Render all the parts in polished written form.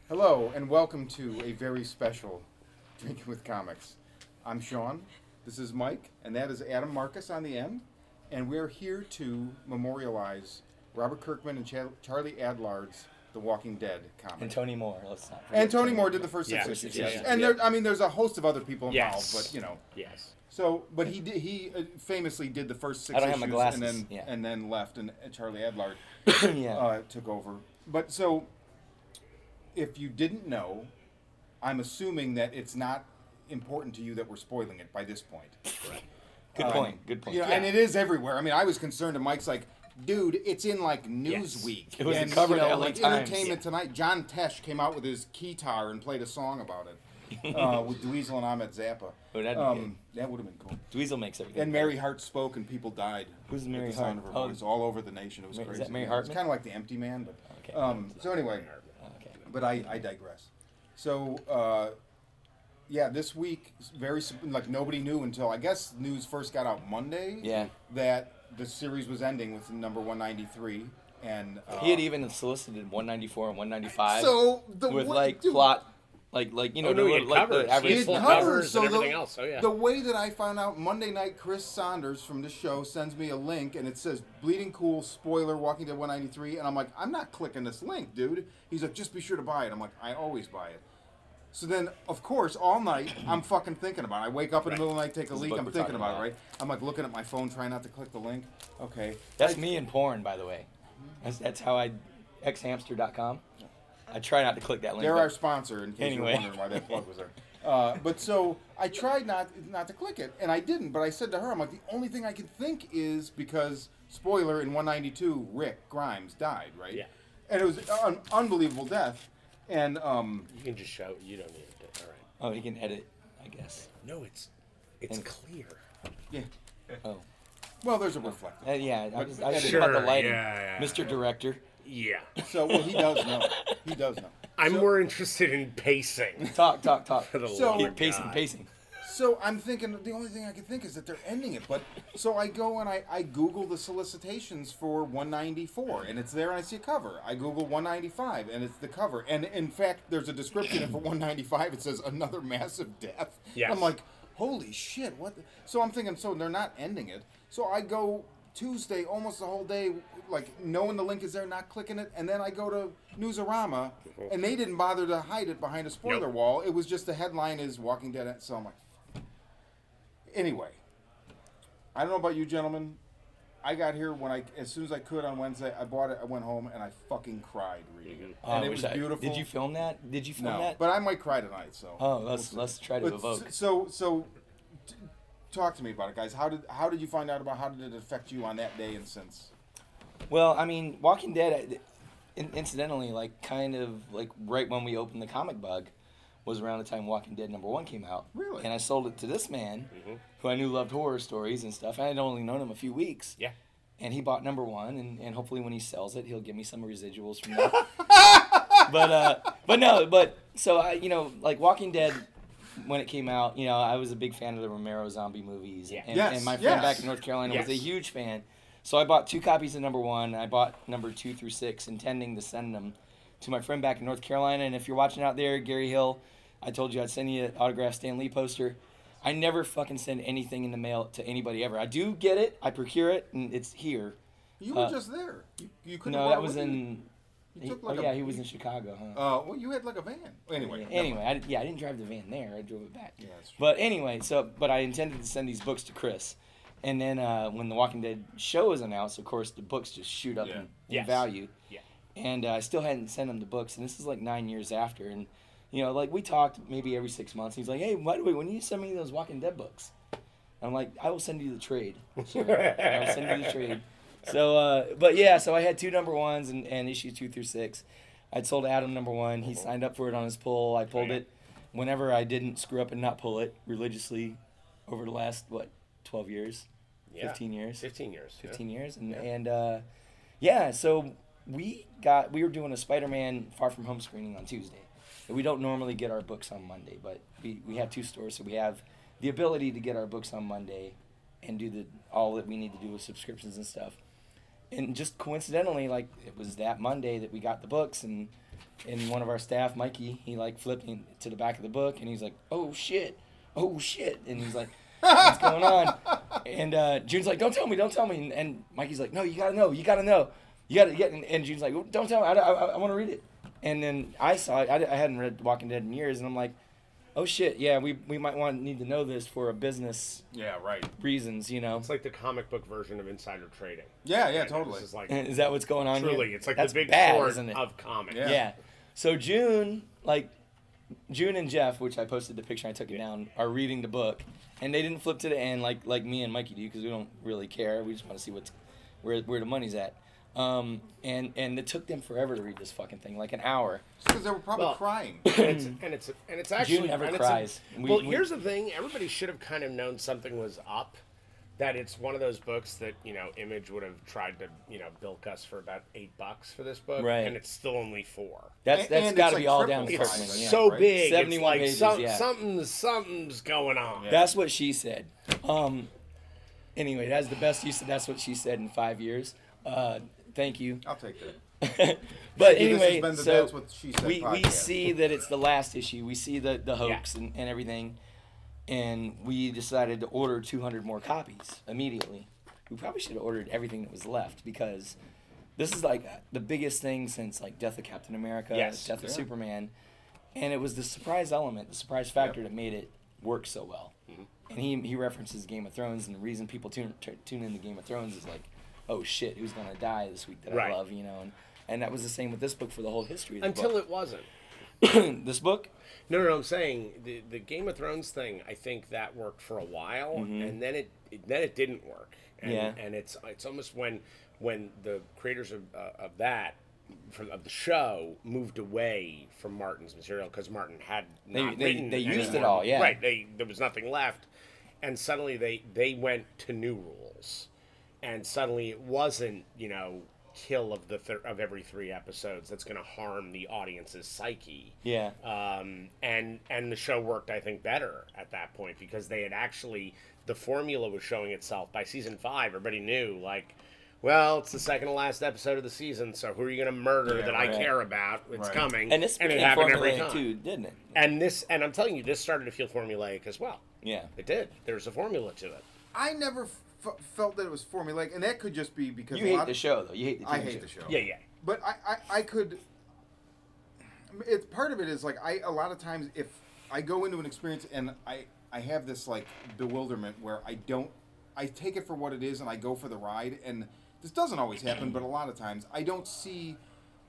Hello, and welcome to a very special Drinking with Comics. I'm Sean, this is Mike, and that is Adam Marcus on the end, and we're here to memorialize Robert Kirkman and Charlie Adlard's The Walking Dead comic. And Tony Moore, let's not forget. And Tony Moore did the first six issues. Yeah. And there's a host of other people involved, but Yes. So, but he famously did the first six I don't issues, have my glasses. and then left, and Charlie Adlard Yeah. took over. But so, if you didn't know, I'm assuming that it's not important to you that we're spoiling it by this point. Good point. And it is everywhere. I mean, I was concerned, and Mike's like, dude, it's in like Newsweek. It was and, covered at LA like Times. Entertainment Tonight. John Tesh came out with his guitar and played a song about it with Dweezil and Ahmed Zappa. Oh, that'd be good. That would have been cool. Dweezil makes everything. And Mary Hart spoke, and people died. Who's Mary at the sound Hart? of her voice all over the nation. It was Is crazy. that Mary It's Hartman? kind of like the Empty Man, but Okay. so anyway. Okay. But I digress. So, this week, like nobody knew until, I guess, news first got out Monday. Yeah. That the series was ending with number 193, and He had even solicited 194 and 195 so the with way- like dude, plot, like He had covers. the average. He It had full covers, covers so and everything else. Oh, yeah. The way that I found out Monday night, Chris Saunders from the show sends me a link, and it says Bleeding Cool spoiler Walking Dead 193, and I'm like, I'm not clicking this link, dude. He's like, just be sure to buy it. I'm like, I always buy it. So then, of course, all night I'm fucking thinking about it. I wake up in the middle of the night, take a This is leak, what I'm we're thinking talking about it, about. right? I'm like looking at my phone, trying not to click the link. Okay. That's me in porn, by the way. That's how xhamster.com. I try not to click that link. They're but- our sponsor, in case Anyway. you're wondering why that plug was there. But so I tried not to click it, and I didn't. But I said to her, I'm like, the only thing I can think is because, spoiler, in 192, Rick Grimes died, right? Yeah. And it was an unbelievable death. And You can just show. You don't need it. All right. Oh, he can edit, I guess. No, it's clear. yeah, Oh. well, there's a reflector. Yeah, I was about Sure, the lighting. yeah. Mr. Director. Yeah. So well, he does know. He does know. I'm So- more interested in pacing. Talk. For the So- love Here, of pacing, God. pacing. So I'm thinking the only thing I can think is that they're ending it. But so I go and I Google the solicitations for 194, and it's there, and I see a cover. I Google 195, and it's the cover. And in fact, there's a description, and for 195, it says another massive death. Yes. I'm like, holy shit! What? So I'm thinking, so they're not ending it. So I go Tuesday, almost the whole day, like knowing the link is there, not clicking it, and then I go to Newsarama, and they didn't bother to hide it behind a spoiler Nope. wall. It was just the headline is Walking Dead. So I'm like. Anyway, I don't know about you gentlemen. I got here as soon as I could on Wednesday. I bought it. I went home and I fucking cried reading it, Oh, and I it wish was beautiful. Did you film that? Did you film No, that? but I might cry tonight. So. Oh, let's try to But evoke. talk to me about it, guys. How did you find out about? How did it affect you on that day and since? Well, I mean, Walking Dead, incidentally, like kind of like right when we opened the comic bug, was around the time Walking Dead #1 came out. Really? And I sold it to this man, who I knew loved horror stories and stuff. I had only known him a few weeks. Yeah. And he bought #1, and hopefully when he sells it, he'll give me some residuals from that. but so I, like Walking Dead, when it came out, I was a big fan of the Romero zombie movies. Yeah. And, Yes, and my yes. friend back in North Carolina was a Yes. huge fan. So I bought 2 copies of #1. I bought #2 through 6, intending to send them to my friend back in North Carolina. And if you're watching out there, Gary Hill, I told you I'd send you an autographed Stan Lee poster. I never fucking send anything in the mail to anybody ever. I do get it, I procure it, and it's here. You were just there. You couldn't. No, that was in. You took like he was in Chicago, huh? Well, you had like a van. Anyway. Anyway, I didn't drive the van there. I drove it back. Yeah, that's true. But anyway, but I intended to send these books to Chris, and then when the Walking Dead show was announced, of course, the books just shoot up in Yes. value. Yeah. And I still hadn't sent him the books, and this is like 9 years after, and like we talked maybe every 6 months. He's like, "Hey, by the way, when you send me those Walking Dead books?" I'm like, "I will send you the trade. Sure. I'll send you the trade." So, so I had 2 #1s and issues 2 through 6. I'd sold Adam #1. He signed up for it on his pull. I pulled it whenever I didn't screw up and not pull it religiously over the last, 12 years? Yeah. 15 years? 15 years. 15 years. Yeah. So we were doing a Spider-Man Far From Home screening on Tuesday. We don't normally get our books on Monday, but we have 2 stores, so we have the ability to get our books on Monday and do all that we need to do with subscriptions and stuff. and just coincidentally, like, it was that Monday that we got the books, and one of our staff, Mikey, he like flipped me to the back of the book, and he's like, oh shit, and he's like, what's going on? And June's like, don't tell me, and Mikey's like, no, you gotta know, you gotta get, and June's like, well, don't tell me, I want to read it. And then I saw it, I hadn't read Walking Dead in years, and I'm like, oh shit, yeah, we might need to know this for a business reasons, you know. It's like the comic book version of insider trading. Yeah, totally. This is like Is that what's going on truly, here? it's like That's the big bad, sword isn't it? of comics. Yeah. So June and Jeff, which I posted the picture, I took it down, are reading the book, and they didn't flip to the end like me and Mikey do, because we don't really care. We just want to see where the money's at. And it took them forever to read this fucking thing, like an hour. Because they were probably crying. and it's actually June never and cries. Here's the thing: everybody should have kind of known something was up. That it's one of those books that Image would have tried to bilk us for about $8 for this book, Right. and it's still only $4. That's And got it's to like be all triple down to price. Kirkman. It's Yeah. so right? big. 71 it's like pages, yeah. something's going on. Yeah. That's what she said. Anyway, that's the best use of that's what she said in 5 years. Thank you. I'll take that. But This has anyway, been the so That's What She Said we podcast. see that it's the last issue. We see the hoax and everything, and we decided to order 200 more copies immediately. We probably should have ordered everything that was left, because this is like the biggest thing since like Death of Captain America, Yes. Death of Yeah. Superman, and it was the surprise element, the surprise factor that made it work so well. And he references Game of Thrones, and the reason people tune into Game of Thrones is like, oh shit, who's gonna die this week that Right. I love, and that was the same with this book for the whole history of the Until book. it wasn't. This book? No, I'm saying the Game of Thrones thing. I think that worked for a while, and then it didn't work. And, Yeah. and it's almost when the creators of that of the show moved away from Martin's material, because Martin had not written they used anymore. it all, yeah. Right. There was nothing left, and suddenly they went to new rules, and suddenly it wasn't kill of every 3 episodes that's going to harm the audience's psyche. Yeah. And the show worked, I think, better at that point, because they had actually, the formula was showing itself. By season 5, everybody knew, like, well, it's the second to last episode of the season, so who are you going to murder that I right. care about? It's Right. coming. And this it became happened every formulaic time. too, didn't it? And I'm telling you, this started to feel formulaic as well. Yeah. It did. There's a formula to it. I never felt that it was formulaic, and that could just be because You hate the show, though. You hate the TV I hate the show. Yeah. But I could. It's part of it is like a lot of times if I go into an experience and I have this like bewilderment where I take it for what it is and I go for the ride, and this doesn't always happen, but a lot of times I don't see,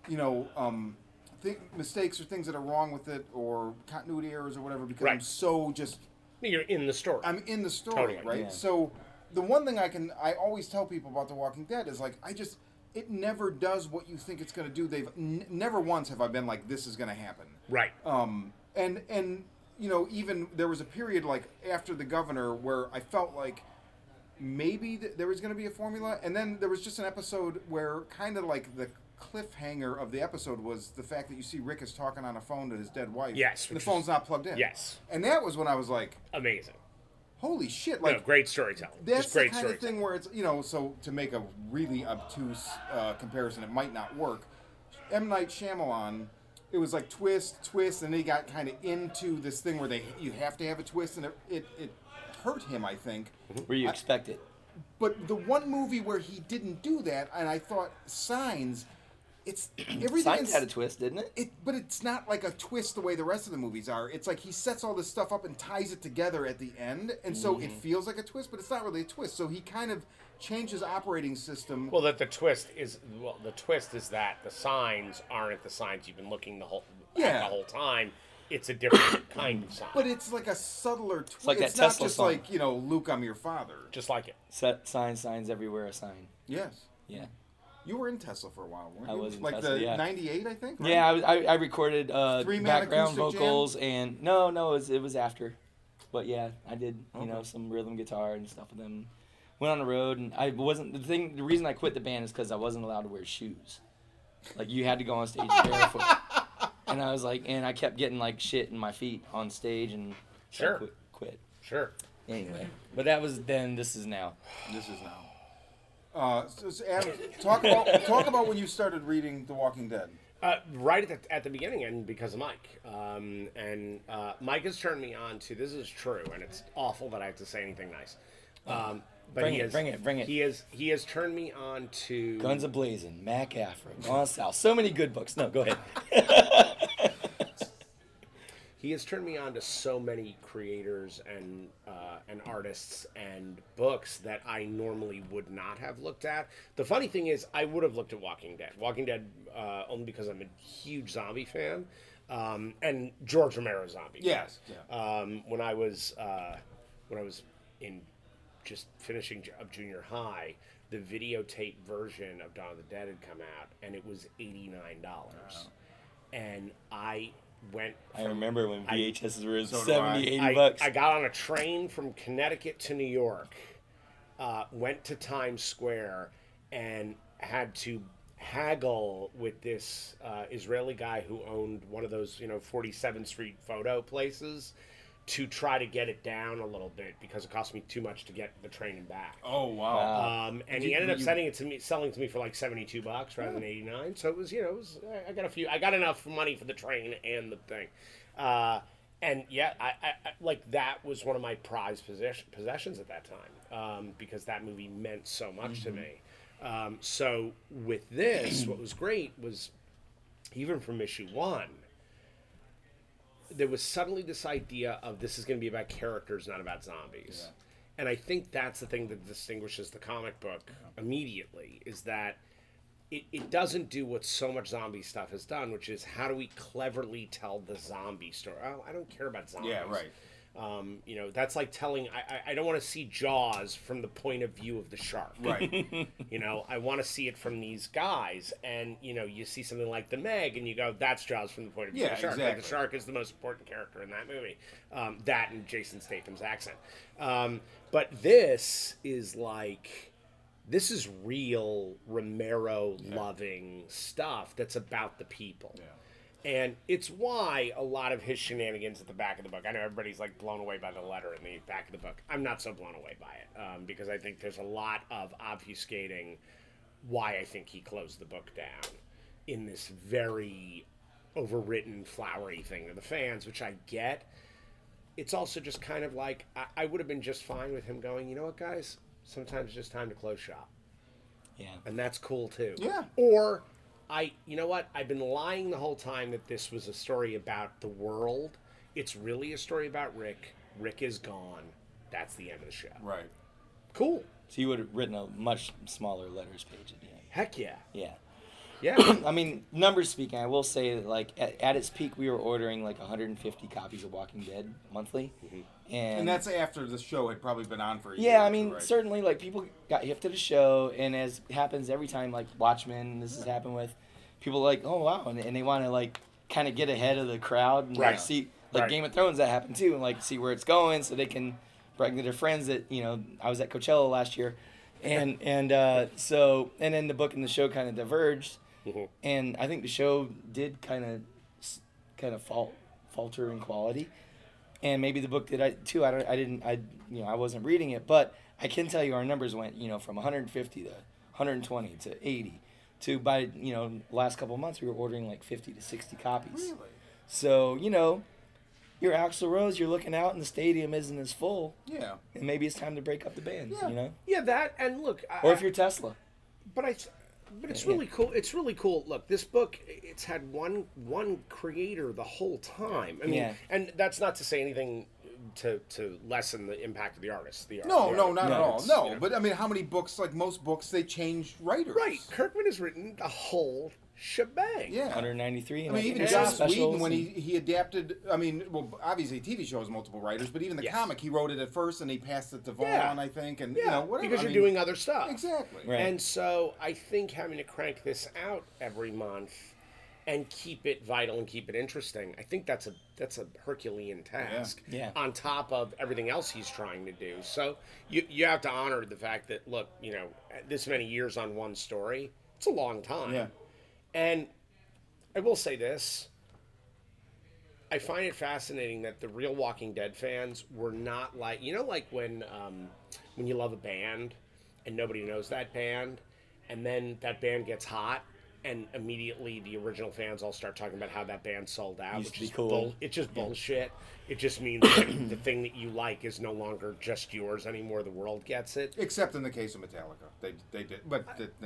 mistakes or things that are wrong with it or continuity errors or whatever, because I'm Right. so just. You're in the story. I'm in the story, Totally. right? Yeah. So the one thing I always tell people about The Walking Dead is like, it never does what you think it's going to do. They've never once have I been like, this is going to happen. Right. And even there was a period like after The Governor where I felt like maybe there was going to be a formula, and then there was just an episode where kind of like the cliffhanger of the episode was the fact that you see Rick is talking on a phone to his dead wife. Yes, and the which phone's is- not plugged in. Yes. And that was when I was like, Amazing. holy shit! No, Like great storytelling. that's Just great the kind of storytelling. thing where it's so to make a really obtuse comparison, it might not work. M. Night Shyamalan, it was like twist, and they got kind of into this thing where you have to have a twist, and it hurt him, I think. Where you expect it. But the one movie where he didn't do that, and I thought Signs, it's everything. Signs had a twist, didn't it? But it's not like a twist the way the rest of the movies are. It's like he sets all this stuff up and ties it together at the end, and so it feels like a twist, but it's not really a twist. So he kind of changes operating system. Well, the twist is that the signs aren't the signs you've been looking at the whole time. It's a different kind of sign. But it's like a subtler twist. like that It's not Tesla just song. like, Luke, I'm your father. Just like it. Set signs everywhere, a sign. Yes. Yeah. You were in Tesla for a while, weren't I you? was in like Tesla, the yeah. 98, I think? Right? Yeah, I recorded Three-man background acoustic vocals and no, it was after, but yeah, I did Okay. some rhythm guitar and stuff with them. Went on the road, and I wasn't the reason I quit the band is because I wasn't allowed to wear shoes. Like you had to go on stage barefoot, and I was like, and I kept getting like shit in my feet on stage, and so I Sure. quit. Sure. Anyway, but that was then. This is now. This is now. Adam, talk about when you started reading The Walking Dead. Right at the beginning, and because of Mike. Mike has turned me on to, this is true, and it's awful that I have to say anything nice. But Bring it. He has turned me on to Guns A-Blazing, Mac Afro, Gone South. So many good books. No, go ahead. He has turned me on to so many creators and artists and books that I normally would not have looked at. The funny thing is, I would have looked at Walking Dead. Walking Dead only because I'm a huge zombie fan, and George Romero zombie. Yes. Yeah. When I was in just finishing up junior high, the videotape version of Dawn of the Dead had come out, and it was $89, and I remember when VHSs were so 70, 80 bucks. I got on a train from Connecticut to New York, went to Times Square, and had to haggle with this Israeli guy who owned one of those, 47th Street photo places to try to get it down a little bit because it cost me too much to get the train and back. Oh wow! And he ended up selling it to me for like $72 rather than $89. So it was, I got enough money for the train and the thing. And yeah, I like that was one of my prized possessions at that time because that movie meant so much to me. So with this, what was great was even from issue 1. There was suddenly this idea of this is going to be about characters, not about zombies. Yeah. And I think that's the thing that distinguishes the comic book immediately, is that it doesn't do what so much zombie stuff has done, which is how do we cleverly tell the zombie story? Oh, I don't care about zombies. Yeah, right. That's like telling, I don't want to see Jaws from the point of view of the shark. Right. I want to see it from these guys. And, you see something like The Meg and you go, that's Jaws from the point of view of the shark. Exactly. Like the shark is the most important character in that movie. That and Jason Statham's accent. But this is real Romero-loving stuff that's about the people. Yeah. And it's why a lot of his shenanigans at the back of the book, I know everybody's like blown away by the letter in the back of the book. I'm not so blown away by it because I think there's a lot of obfuscating why I think he closed the book down in this very overwritten, flowery thing to the fans, which I get. It's also just kind of like, I would have been just fine with him going, you know what, guys? Sometimes it's just time to close shop. Yeah. And that's cool, too. Yeah. Or... you know what? I've been lying the whole time that this was a story about the world. It's really a story about Rick. Rick is gone. That's the end of the show. Right. Cool. So you would have written a much smaller letters page at the end. Heck yeah. Yeah. Yeah. I mean, numbers speaking, I will say that like at its peak, we were ordering like 150 copies of Walking Dead monthly. Mm-hmm. And that's after the show had probably been on for a year. Yeah, I mean, right? certainly, like, people got hip to the show, and as happens every time, like, Watchmen, this has happened with, people like, oh, wow, and they want to, like, kind of get ahead of the crowd and, like, see, like, Game of Thrones, that happened, too, and, like, see where it's going so they can brag to their friends that, I was at Coachella last year, and then the book and the show kind of diverged, and I think the show did kind of falter in quality. And maybe the book did too. I wasn't reading it, but I can tell you our numbers went, from 150 to 120 to 80 to by, last couple of months we were ordering like 50 to 60 copies. Really? So, you're Axl Rose, you're looking out and the stadium isn't as full. Yeah. And maybe it's time to break up the band, Yeah, that, and look. Or if you're Tesla. But it's really cool. It's really cool. Look, this book, it's had one creator the whole time. I mean, and that's not to say anything to lessen the impact of the artist. No, not at all. No, but I mean, how many books, like most books, they change writers. Right. Kirkman has written a whole shebang. Yeah. 193. I mean, even Joss Whedon, when he adapted, obviously TV shows multiple writers, but even the comic, he wrote it at first and he passed it to Vaughn, I think, and whatever. Because you're doing other stuff. Exactly. Right. And so I think having to crank this out every month and keep it vital and keep it interesting, I think that's a Herculean task. Yeah. On top of everything else he's trying to do. So you have to honor the fact that, look, this many years on one story, it's a long time. Yeah. And I will say this. I find it fascinating that the real Walking Dead fans were not like, like when you love a band and nobody knows that band, and then that band gets hot, and immediately the original fans all start talking about how that band sold out, Used to which be is cool. it's just bullshit. It just means that the thing that you like is no longer just yours anymore. The world gets it. Except in the case of Metallica, they did. But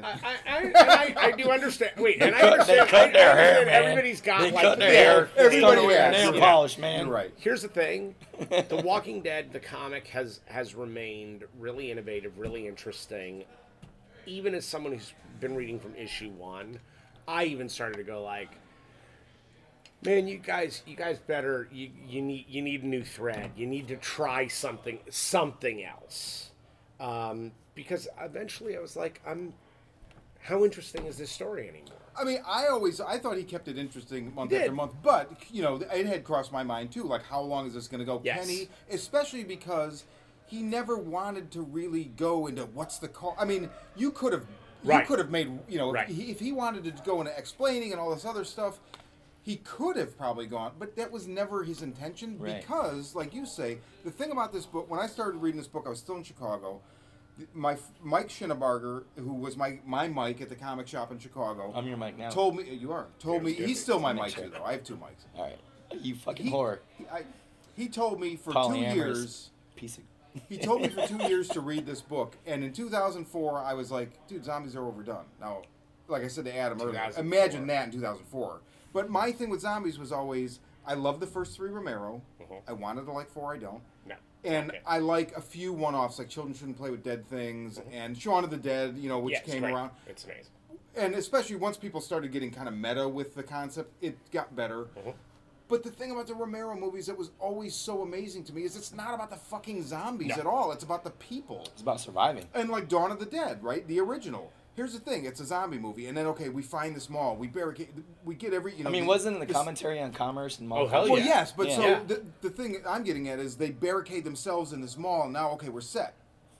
I do understand. Wait, and I They understand. cut their hair, man. Everybody's got They like cut their hair. everybody Started has. nail Yeah. polish, man. You're right. Here's the thing: The Walking Dead, the comic, has remained really innovative, really interesting. Even as someone who's been reading from issue 1, I even started to go like, man, you guys better you need a new thread. You need to try something else. Because eventually I was like, how interesting is this story anymore? I mean, I thought he kept it interesting month He did. after month, but it had crossed my mind too. Like, how long is this going to go? Yes. Kenny, especially because he never wanted to really go into what's the call. I mean, you could have made Right. if he wanted to go into explaining and all this other stuff, he could have probably gone, but that was never his intention. Right. Because, like you say, the thing about this book, when I started reading this book, I was still in Chicago. Mike Schinnebarger, who was my Mike at the comic shop in Chicago, I'm your mic now. told me he's still my Make mic sure. too though. I have 2 mics. All right. You fucking whore. He told me for Polyamorous 2 years. Piece of... He told me for 2 years to read this book, and in 2004 I was like, dude, zombies are overdone. Now, like I said to Adam earlier, 2004. imagine that in 2004. But my thing with zombies was always, I love the first 3 Romero. I wanted to like 4, I don't. No. And Okay. I like a few one-offs, like Children Shouldn't Play with Dead Things, and Shaun of the Dead, which Yeah, it's came great. around. It's amazing. And especially once people started getting kind of meta with the concept, it got better. But the thing about the Romero movies that was always so amazing to me is it's not about the fucking zombies No. at all. It's about the people. It's about surviving. And like Dawn of the Dead, right? The original. Here's the thing: it's a zombie movie, and then we find this mall, we barricade, we get every. I mean, wasn't the this- commentary on commerce and Oh, hell Well, yeah. yes, but Yeah. so Yeah. the thing I'm getting at is they barricade themselves in this mall, and now we're set.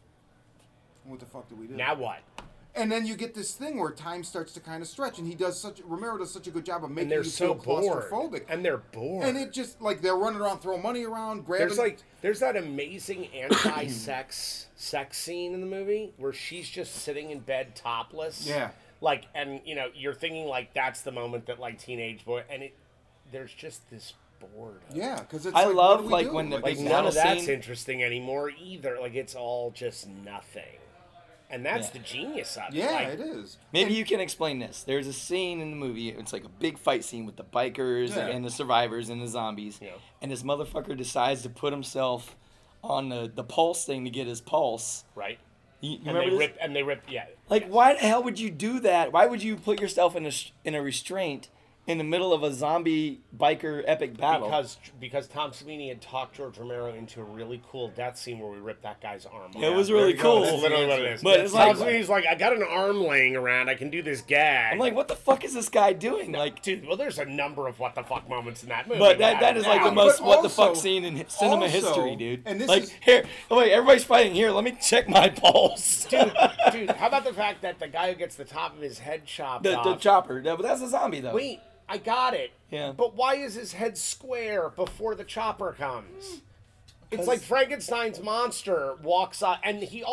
What the fuck do we do? Now what? And then you get this thing where time starts to kind of stretch, and Romero does such a good job of making And they're you so feel bored. claustrophobic. And they're bored. And it just like they're running around, throwing money around, grabbing. There's that amazing anti-sex sex scene in the movie where she's just sitting in bed topless. Yeah. Like, and you're thinking like that's the moment that like teenage boy, and there's just this boredom. Yeah, because it's. I like, love, what do we like, do? when the- Like Like, none one of that's scene- interesting anymore either. Like it's all just nothing, and that's Yeah. the genius of it. Yeah, Like, it is. Maybe you can explain this. There's a scene in the movie. It's like a big fight scene with the bikers Yeah. and the survivors and the zombies. Yeah. And this motherfucker decides to put himself on the pulse thing to get his pulse. Right. You And remember they this? rip. Yeah. Like, why the hell would you do that? Why would you put yourself in a restraint in the middle of a zombie biker epic battle? Because Tom Savini had talked George Romero into a really cool death scene where we ripped that guy's arm off. It was there really you go. cool. That's literally what it is. But it's Tom like- Savini's like, I got an arm laying around. I can do this gag. I'm like, what the fuck is this guy doing? Like, dude, well, there's a number of what the fuck moments in that movie. but that is like the But most what the fuck also- scene in cinema also- history, dude. and this like, is- here, oh wait, everybody's fighting. Here, let me check my pulse. dude, how about the fact that the guy who gets the top of his head chopped the off? chopper. But that's a zombie though. Wait, I got it. Yeah. But why is his head square before the chopper comes? It's 'Cause- like Frankenstein's monster walks up, and he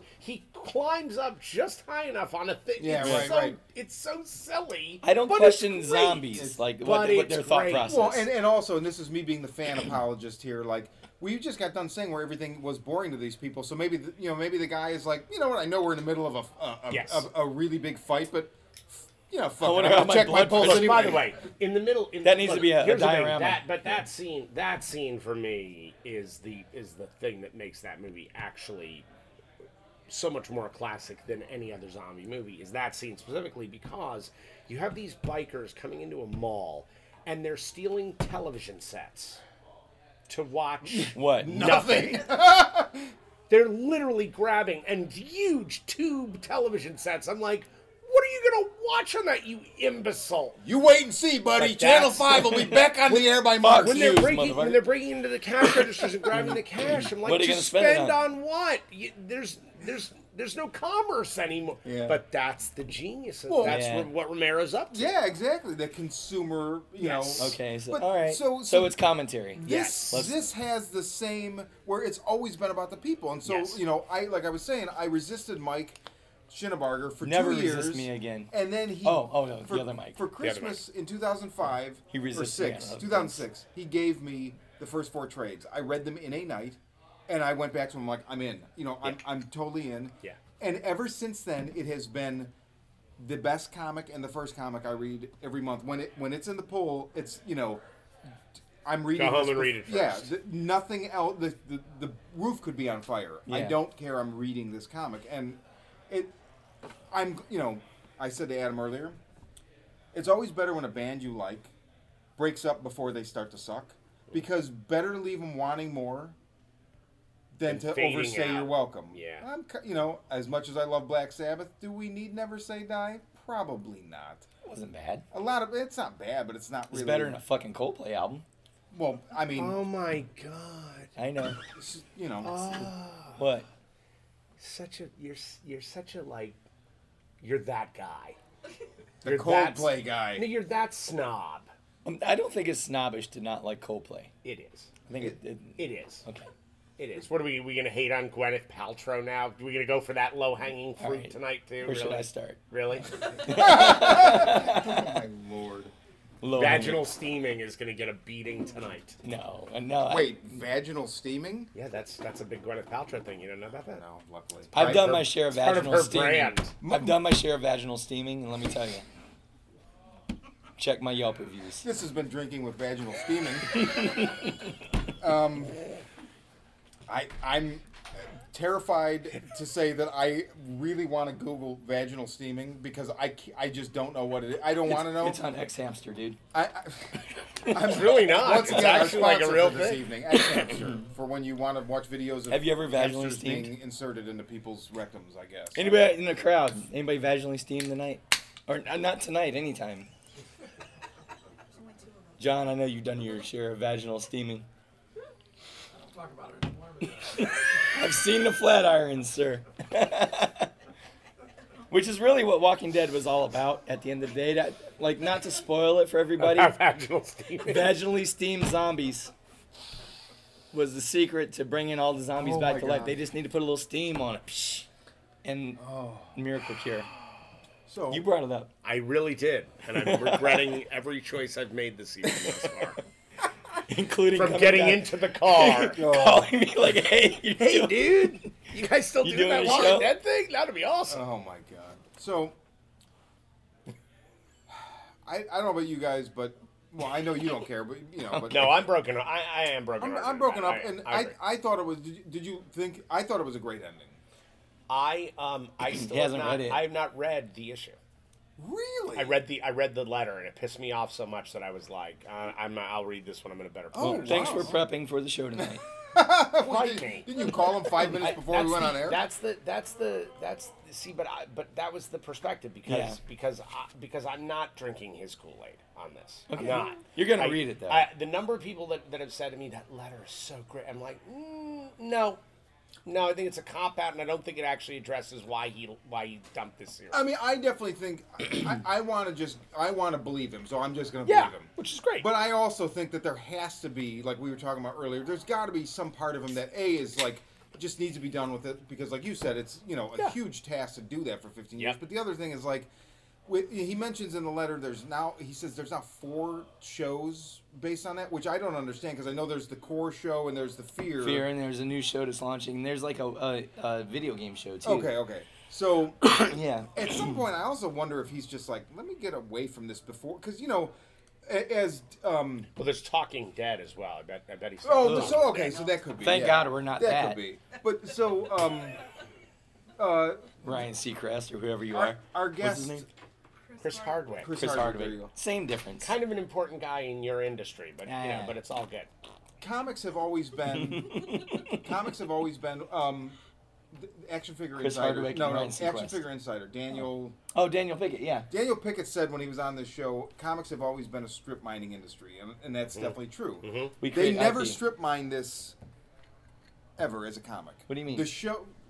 climbs up just high enough on a thing. Yeah, it's right. It's so silly. I don't but question it's great. zombies, like But what it's their thought great. process. Well, and also, and this is me being the fan apologist here. Like we just got done saying where everything was boring to these people. So maybe maybe the guy is like, you know what? I know we're in the middle of Yes. a really big fight, but fuck I it, wonder I'm how gonna my check my blood pulse pressure- anyway. By the way, in the middle, That needs to be a here's the thing, diorama. that scene for me is the thing that makes that movie actually so much more classic than any other zombie movie. Is that scene specifically because you have these bikers coming into a mall and they're stealing television sets to watch what? nothing. They're literally grabbing and huge tube television sets. I'm like, what are you gonna watch on that, you imbecile? You wait and see, buddy. But Channel that's- 5 will be back on the air by March. When they're Huge, breaking, motherfucker. when they're breaking into the cash registers and grabbing the cash, I'm like, What are you just gonna spend it spend on? on what? There's there's no commerce anymore. Yeah. But that's the genius. Well, That's yeah. what Romero's up to. Yeah, exactly. The consumer, Yes. Okay, so But- all right. so- So it's commentary. Yes. This has the same where it's always been about the people, and so Yes. I like I was saying, I resisted Mike Schinnebarger for Never 2 years. resist me again. And then he Oh, no, the other Mike. For The other Christmas in 2005 He or resisted me 6, on other 2006, he gave me the first 4 trades. I read them in a night, and I went back to him like, I'm in. I'm totally in. Yeah. And ever since then, it has been the best comic and the first comic I read every month. When it's in the poll, it's I'm reading. Go home this and read it Yeah, first. nothing else. The roof could be on fire. I Yeah. don't care. I'm reading this comic, and I said to Adam earlier, it's always better when a band you like breaks up before they start to suck, because better to leave them wanting more than And to fading overstay out. your welcome. Yeah. As much as I love Black Sabbath, do we need Never Say Die? Probably not. It wasn't bad. A lot of it's not bad, but it's not It's really better than a fucking Coldplay album. Well, I mean, Oh my God. I know. What? You're such a you're that guy. the You're that- Coldplay guy. No, you're that snob. I don't think it's snobbish to not like Coldplay. It is. I think it It is. okay. It is. What are we going to hate on Gwyneth Paltrow now? Are we going to go for that low-hanging fruit All right. tonight, too? Where should Really? I start? Really? Oh, my lord. Low Vaginal steaming is going to get a beating tonight. No, no. Wait, vaginal steaming? Yeah, that's a big Gwyneth Paltrow thing. You don't know about that? No, luckily. I've done Her- my share of part of vaginal her steaming. brand. I've done my share of vaginal steaming, and let me tell you. Check my Yelp reviews. This has been drinking with vaginal steaming. I'm terrified to say that I really want to Google vaginal steaming because I just don't know what it is. I don't want to know. It's on X Hamster, dude. I'm really not. Once It's again, our actually like a sponsor real for this thing. evening, X-Hamster, for when you want to watch videos of Have you ever vaginally hamsters steamed? being inserted into people's rectums, I guess. Anybody in the crowd? Anybody vaginally steamed tonight? Or not tonight, anytime. John, I know you've done your share of vaginal steaming. Talk about it more. I've seen the flat irons, sir. Which is really what Walking Dead was all about at the end of the day. That, like, not to spoil it for everybody, Vaginal steaming. vaginally steamed zombies was the secret to bringing all the zombies Oh back my to life. God. They just need to put a little steam on it. Psh, and miracle cure. So You brought it up. I really did, and I'm regretting every choice I've made this season thus far. Including From coming getting down- into the car. calling me like, hey, you Hey, doing- dude, you guys still You doing that doing a Walking show? Dead thing? That'd be awesome. Oh my god. So I don't know about you guys, but well, I know you don't care, but but No, I'm broken up. I am broken up. I'm broken up, and I agree. I thought it was. Did you think? I thought it was a great ending. I still have hasn't not, read it. I have not read the issue. Really? I read the letter, and it pissed me off so much that I was like, I'll read this when I'm in a better Oh, place. Thanks wow. for prepping for the show tonight. Fight me. Didn't you call him 5 minutes before we That's went the- on air? That's see, but that was the perspective because I'm not drinking his Kool-Aid on this. I'm Okay. not. You're gonna read it, though. The number of people that have said to me that letter is so great, I'm like, no, I think it's a cop out, and I don't think it actually addresses why he dumped this series. I mean, I definitely think I want to believe him, so I'm just going to Yeah, believe him. which is great. But I also think that there has to be, like we were talking about earlier, there's got to be some part of him that is like just needs to be done with it because, like you said, it's a huge task to do that for 15 years. Yep. But the other thing is like. He mentions in the letter there's now 4 shows based on that, which I don't understand because I know there's the core show and there's the Fear. Fear, and there's a new show that's launching. And there's like a video game show too. Okay. So Yeah. at some point, I also wonder if he's just like, let me get away from this before, because as well, there's Talking Dead as well. I bet he's. so that could be. Thank yeah. God we're not That that. could be. But so Ryan Seacrest or whoever you our, are. our What's guest his name? Chris Hardwick. Chris Chris Hardwick, there Hardwick. you go. Same difference. Kind of an important guy in your industry, but Yeah. but it's all good. Comics have always been the Action Figure Chris Insider. Hardwick No, and no, Ryan Action Seacrest. Figure Insider. Daniel Daniel Pickett. Yeah. Daniel Pickett said when he was on this show, comics have always been a strip mining industry, and that's definitely true. We They create never IP. strip mine this ever as a comic. What do you mean? The show,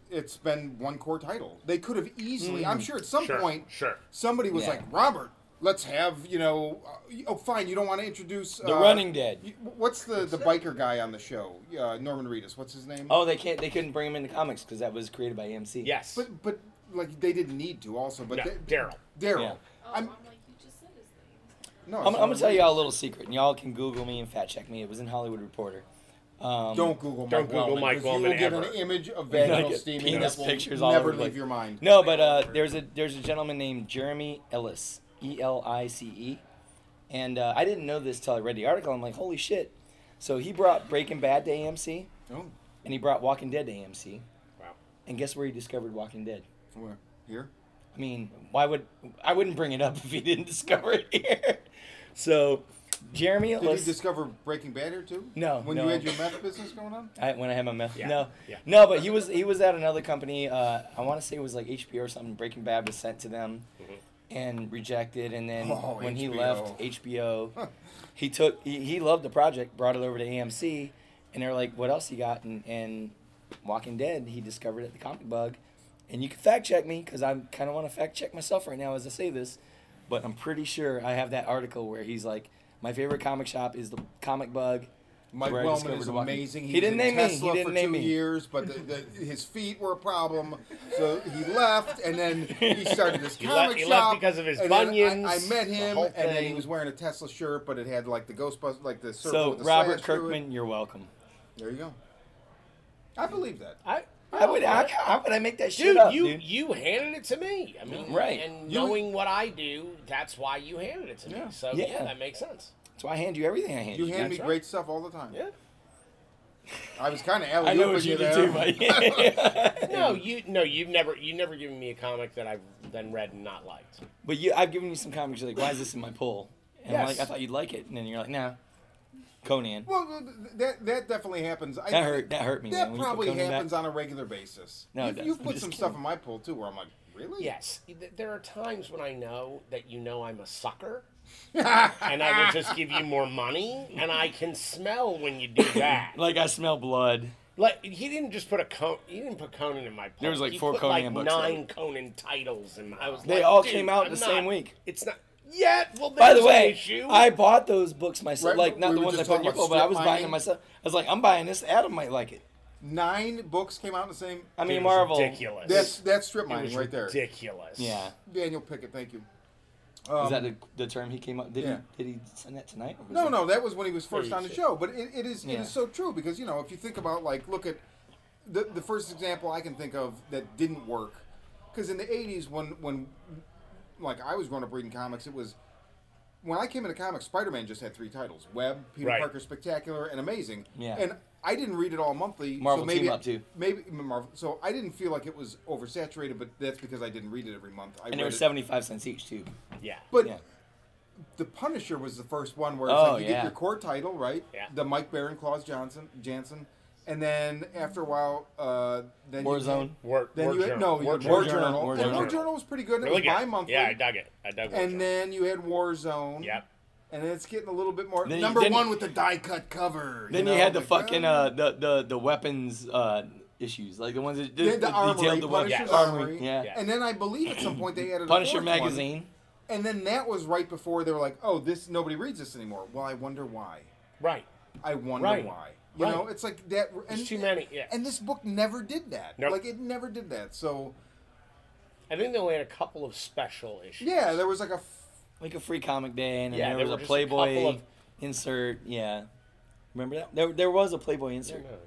it's been one core title. They could have easily. I'm sure at some point, Sure. somebody was Yeah. like, Robert, let's have oh, fine. You don't want to introduce The Running Dead. What's the biker guy on the show? Norman Reedus. What's his name? Oh, they couldn't bring him into comics because that was created by AMC. Yes. But like they didn't need to also. But No, they- Daryl. Daryl. Yeah. I'm like you just said his name. no. I'm it's gonna Norman tell y'all a Reedus. little secret, and y'all can Google me and fact check me. It was in Hollywood Reporter. Don't Google Mike Don't Google Wellman, Mike 'cause Wellman You will get ever. an image of You're gonna vaginal get steaming penis that will pictures all never over the leave place. your mind. No, but there's a gentleman named Jeremy Ellis, Elice, and I didn't know this till I read the article. I'm like, holy shit! So he brought Breaking Bad to AMC, Oh, and he brought Walking Dead to AMC, Wow. and guess where he discovered Walking Dead? where? Here? I mean, I wouldn't bring it up if he didn't discover it here. So, Jeremy Did Ellis. you discover Breaking Bad here too? No, When no. you had your meth business going on? When I had my meth. Yeah, yeah. No, but he was at another company. I want to say it was like HBO or something. Breaking Bad was sent to them and rejected, and then Oh, when he HBO. left HBO, he loved the project, brought it over to AMC, and they're like, "What else you got?" And Walking Dead, he discovered at the Comic Bug, and you can fact check me because I kind of want to fact check myself right now as I say this, but I'm pretty sure I have that article where he's like, "My favorite comic shop is the Comic Bug." Mike where I Wellman discovered is the Walking- amazing. He didn't was name at me. He Tesla didn't for name 2 me. years, but his feet were a problem, so he left, and then he started his He comic left shop. because of his and then bunions, I met the him, whole and then he thing. was wearing a Tesla shirt, but it had like the Ghostbusters, like the circle So with the Robert slash through it. Kirkman, you're welcome. There you go. I believe that. How would I make that shit Dude, up, you dude? you handed it to me. I mean, Right. And You- knowing what I do, that's why you handed it to me. So Yeah. yeah, that makes sense. That's why I hand you everything I hand You you. hand me right. great stuff all the time. Yeah. I was kind of I know what you do too, but No, you've never given me a comic that I've then read and not liked. but I've given you some comics. You're like, why is this in my pull? And I'm Yes. like, I thought you'd like it, and then you're like, nah. Conan. Well, that definitely happens. That hurt me. That man, when you put probably Conan happens back. on a regular basis. No, it does. You've I'm put just some kidding. stuff in my pool too, where I'm like, really? Yes, there are times when I know that I'm a sucker, and I will just give you more money, and I can smell when you do that. Like I smell blood. Like he didn't just put he didn't put Conan in my poll. There was like he 4 put Conan like books, 9 right? Conan titles, and I was They like, all dude, came out I'm the not- same week. It's not yet. Well, By the there's an way, issue. I bought those books myself. Right, Like not we the were ones I just put in your talking poll, about but I was strip buying them mining. myself. I was like, I'm buying this. Adam might like it. 9 books came out in the same. I mean, It was Marvel. ridiculous. That's strip It mining was right there. ridiculous. Yeah. Daniel Pickett, thank you. Is that the term he came up? Did yeah. he send that tonight? Or was No, it- no, that was when he was first Holy on the shit. show. But it is Yeah. so true because if you think about look at the first example I can think of that didn't work, because in the '80s when I was growing up reading comics, it was when I came into comics, Spider-Man just had 3 titles: Web, Peter Right. Parker, Spectacular, and Amazing. Yeah. And I didn't read it all monthly. Marvel so maybe Team Up, too. Maybe Marvel. So I didn't feel like it was oversaturated, but that's because I didn't read it every month. I And they read were it. 75 cents each too. Yeah. But Yeah. the Punisher was the first one where it's Oh, like you yeah. get your core title, right? Yeah. The Mike Baron Claus Jansen, and then after a while, then Warzone. War Then you had, Journal. no, you had Journal. War Journal. War Yeah, Journal. War Journal was pretty good. And Really it was good. bi-monthly. Yeah, I dug it. I dug War And Journal. then you had Warzone. Yep. And then it's getting a little bit more. Then you- Number then- 1 with the die cut cover. Then you know, had the like, fucking the weapons issues, like the ones that the Armory, detailed the weapons. Punisher's Yes. Armory. Yeah. And then I believe at some point they added Punisher a 4th one. magazine. And then that was right before they were like, oh, nobody reads this anymore. Well, I wonder why. Right. I wonder Right. why. You Right. know, it's like that. And, There's too many. Yeah. And this book never did that. Nope. Like, it never did that. So, I think they only had a couple of special issues. yeah, there was like Like a free comic day, and Yeah, then there there were was a just a couple Playboy of- insert. Yeah, remember that? There was a Playboy Yeah, insert. no.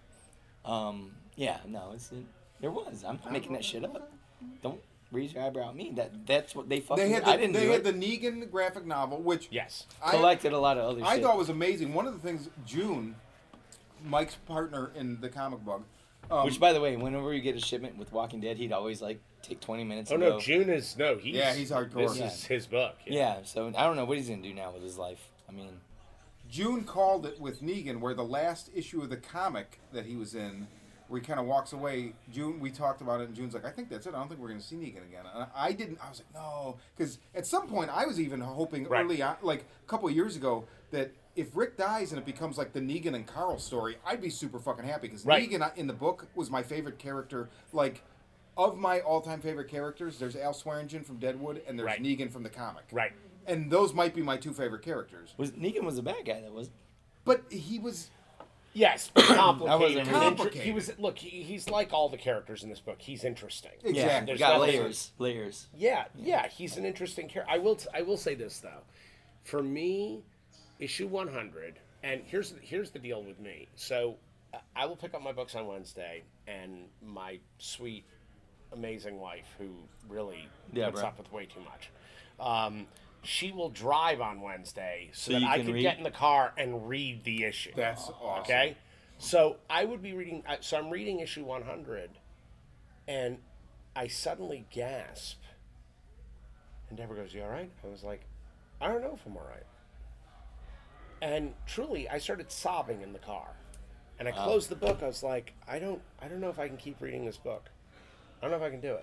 Yeah. No, there was. I'm not making that shit up. Don't raise your eyebrow at me. That's what they fucking. they had I didn't they do had it. the Negan graphic novel, which Yes. Collected a lot of other I shit. thought was amazing. One of the things June, Mike's partner in the comic book, Which, by the way, whenever you get a shipment with Walking Dead, he'd always like take 20 minutes. Oh and no, go. June is no. He's he's hardcore. This is his book. Yeah, so I don't know what he's gonna do now with his life. I mean, June called it with Negan, where the last issue of the comic that he was in where he kind of walks away. June, we talked about it, and June's like, I think that's it. I don't think we're going to see Negan again. And I didn't. I was like, no, because at some point I was even hoping Right. early on, like a couple of years ago, that if Rick dies and it becomes like the Negan and Carl story, I'd be super fucking happy because Right. Negan in the book was my favorite character. Like, of my all-time favorite characters, there's Al Swearingen from Deadwood, and there's Right. Negan from the comic. Right. And those might be my two favorite characters. Negan was a bad guy, that was. But he was. Yes, but complicated. wasn't and complicated. He was look. He's like all the characters in this book. He's interesting. Exactly. Yeah, There's got nothing- layers. Yeah. He's an interesting character. I will say this though, for me, issue 100, and here's the deal with me. So, I will pick up my books on Wednesday, and my sweet, amazing wife, who really puts Deborah. up with way too much, she will drive on Wednesday so that you I can can read? get in the car and read the issue. That's awesome. Okay, so I would be reading. So I'm reading issue 100, and I suddenly gasp. And Deborah goes, "You all right?" I was like, "I don't know if I'm all right." And truly, I started sobbing in the car, and I closed the book. I was like, "I don't know if I can keep reading this book. I don't know if I can do it."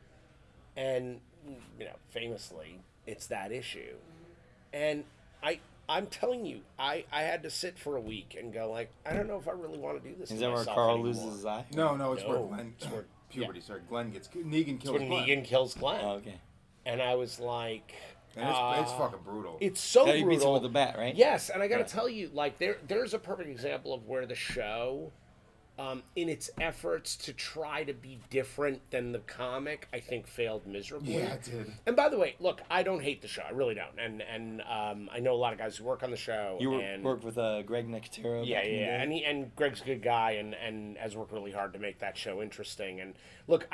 And famously, it's that issue, and I'm telling you, I had to sit for a week and go like, I don't know if I really want to do this. Is to that where myself Carl anymore. loses his eye? No, it's where No. Glenn. It's where- Puberty. Sorry, Glenn gets Negan It's kills when Glenn. Negan kills Glenn, Oh, okay. and I was like, And it's fucking brutal. It's so Yeah, he beats him brutal. with a bat, right? Yes, and I got to Yeah. tell you, like there's a perfect example of where the show, in its efforts to try to be different than the comic, I think failed miserably. Yeah, it did. And by the way, look, I don't hate the show. I really don't. And I know a lot of guys who work on the show. You and, worked with Greg Nicotero. yeah, back in the yeah, day? and Greg's a good guy and has worked really hard to make that show interesting. And look,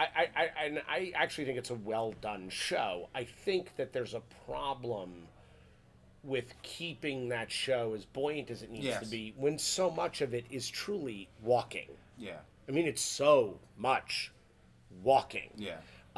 I actually think it's a well done show. I think that there's a problem with keeping that show as buoyant as it needs Yes. to be when so much of it is truly walking. Yeah. I mean, it's so much walking. Yeah.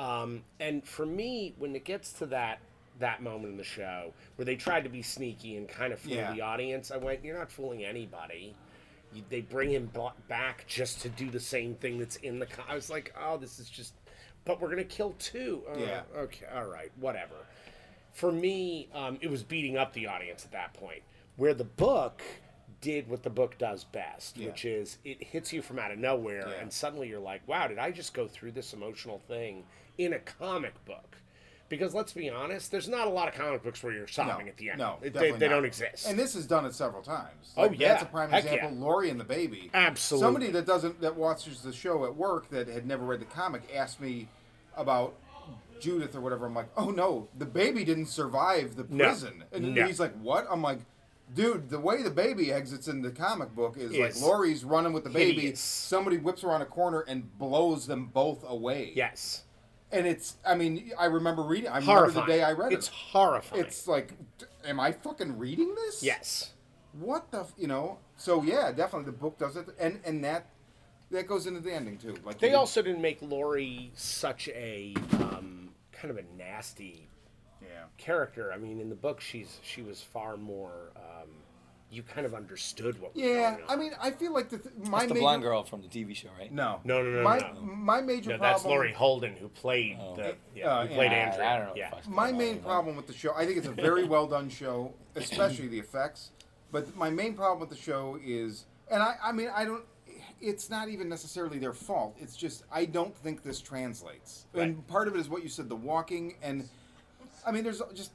And for me, when it gets to that moment in the show where they tried to be sneaky and kind of fool Yeah. the audience, I went, "You're not fooling anybody." They bring him back just to do the same thing that's in the. I was like, "Oh, this is just." But we're gonna kill two. Yeah. Okay. All right. Whatever. For me, it was beating up the audience at that point. Where the book did what the book does best, Yeah. which is it hits you from out of nowhere, Yeah. and suddenly you're like, wow, did I just go through this emotional thing in a comic book? Because let's be honest, there's not a lot of comic books where you're sobbing at the end. No, they definitely don't not. exist. And this has done it several times. Oh, That's yeah. a prime Heck example. yeah. Lori and the Baby. Absolutely. Somebody that watches the show at work that had never read the comic asked me about Judith or whatever. I'm like, oh no, the baby didn't survive the No. prison. And No. he's like, what? I'm like, dude, the way the baby exits in the comic book is like Is Lori's running with the baby. hideous. Somebody whips around a corner and blows them both away. yes. And it's, I mean, I remember reading. I remember the Horrifying. day I read It's it. horrifying. It's like, am I fucking reading this? yes. What the, So yeah, definitely the book does it, and that goes into the ending too. Like They also didn't make Lori such a kind of a nasty yeah. character. I mean, in the book, she was far more. You kind of understood what was Yeah, going on. I mean, I feel like my That's the major, blonde girl from the TV show, right? No, No. My major No, problem. that's Laurie Holden who played who played yeah, Andrea. I don't know what Yeah. the fuck's My going on main anymore. problem with the show, I think it's a very well done show, especially the effects. But my main problem with the show is, and I mean, I don't. It's not even necessarily their fault. It's just I don't think this translates. And Right. part of it is what you said, the walking, and I mean, there's just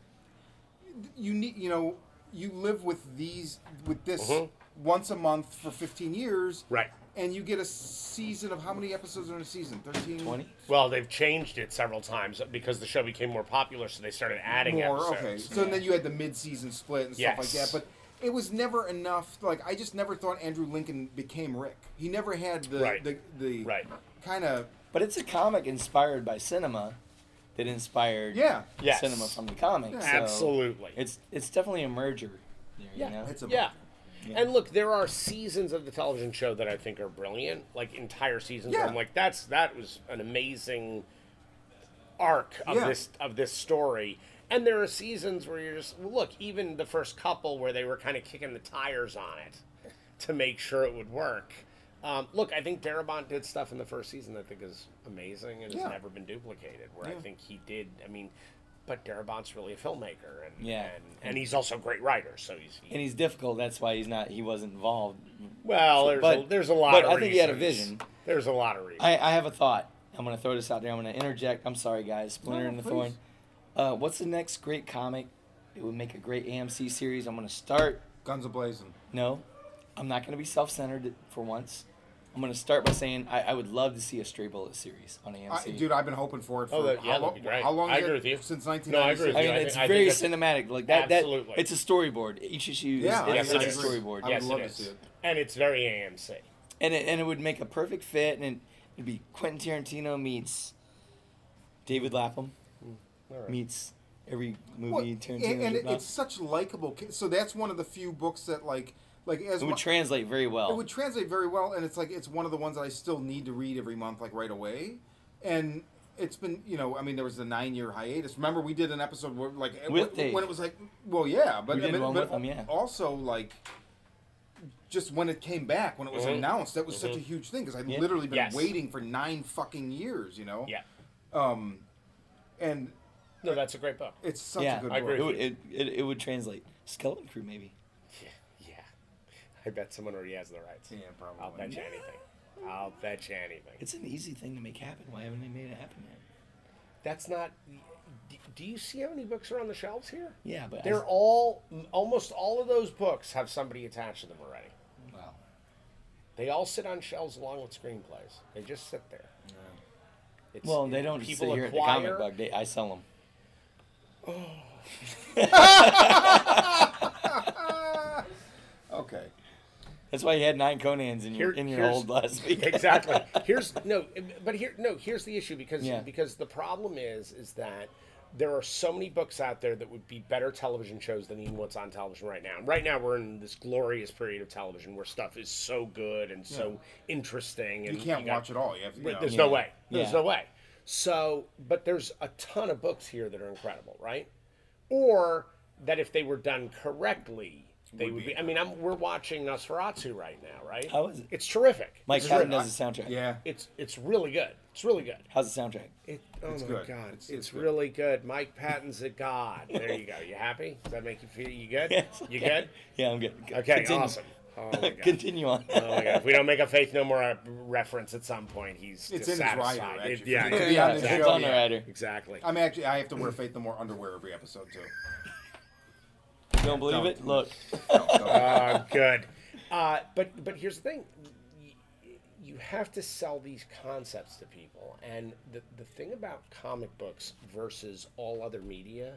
you need, you live with this once a month for 15 years, Right. and you get a season of how many episodes are in a season? 13? 20? Well, they've changed it several times because the show became more popular, so they started adding More, episodes. okay. So then you had the mid-season split and stuff like Yes. that, but it was never enough. Like I just never thought Andrew Lincoln became Rick. He never had the Right. the Right. kind of But it's a comic inspired by cinema that inspired Yes. cinema from the comic. Yeah. So Absolutely. It's definitely a merger there, Yeah. you know? it's a Yeah. And look, there are seasons of the television show that I think are brilliant, like entire seasons. Where Yeah. I'm like, that was an amazing arc of Yeah. this story. And there are seasons where you're just look, even the first couple where they were kind of kicking the tires on it to make sure it would work. Look, I think Darabont did stuff in the first season that I think is amazing and has Yeah. never been duplicated. Where Yeah. I think he did. I mean, but Darabont's really a filmmaker, and Yeah. and he's also a great writer. So And he's difficult. That's why he wasn't involved. well. There's a lot. But of I think he had a reasons. vision. There's a lot of reasons. I have a thought. I'm going to throw this out there. I'm going to interject. I'm sorry, guys. Splinter No, and the please. Thorn. What's the next great comic? It would make a great AMC series. I'm going to start. Guns a-blazing. No, I'm not going to be self-centered for once. I'm going to start by saying I would love to see a Stray Bullet series on AMC. Dude, I've been hoping for it for that'd be great. how long? I is it? agree with you. Since No, I 1996. agree with I you. mean, I it's think very that's- cinematic. Like that. Absolutely. It's a storyboard. Each issue Yeah, is Yes, it's it a is. storyboard. I would Yes, love it to is. see it. And it's very AMC. And it would make a perfect fit, and it'd be Quentin Tarantino meets David Lapham All right. meets every Well, movie Tarantino. and did. it's such likable. So that's one of the few books that like as It would translate very well. It would translate very well, and it's one of the ones that I still need to read every month, like right away. And it's been, I mean, there was the 9-year hiatus. Remember, we did an episode where, like, With Dave. when it was like, well, yeah, but We did I mean, one but with him, yeah. also like, just when it came back, when it was announced, that was such a huge thing because I'd Yeah. literally been Yes. waiting for 9 fucking years, Yeah. And No, that's a great book. it's such yeah, a good I book. agree. it would translate. Skeleton Crew, maybe. Yeah. I bet someone already has the rights. Yeah, probably. I'll bet you anything. I'll bet you anything. It's an easy thing to make happen. Why haven't they made it happen yet? That's not. Do you see how many books are on the shelves here? Yeah, but They're almost all of those books have somebody attached to them already. wow. They all sit on shelves along with screenplays. They just sit there. It's, Well, they don't just sit here at the comic book. I sell them. Okay. That's why you had 9 Conans in your here's- hold last week. Exactly. Here's the issue because Yeah. because the problem is that there are so many books out there that would be better television shows than even what's on television right now. Right now we're in this glorious period of television where stuff is so good and so interesting and You can't watch it all. You have to. There's no way. There's Yeah. no way. So, but there's a ton of books here that are incredible, right? Or that if they were done correctly, they would be. I mean, we're watching Nosferatu right now, right? How is it? It's terrific. Mike It's Patton terrific. does the soundtrack. Yeah. It's really good. It's really good. How's the soundtrack? Oh It's my good. god, It's it's good. really good. Mike Patton's a god. There you go. You happy? Does that make you feel you good? Yes, You okay. good? Yeah, I'm good. Okay, Continue. awesome. Oh my god. Continue on. Oh my god! If we don't make a Faith No More reference at some point, he's It's in his rider, dissatisfied. actually. Yeah, To be Yeah, on this it's show, on the yeah. rider. exactly. I have to wear Faith No More underwear every episode too. You don't believe it? Look. Good. But here's the thing: you have to sell these concepts to people, and the thing about comic books versus all other media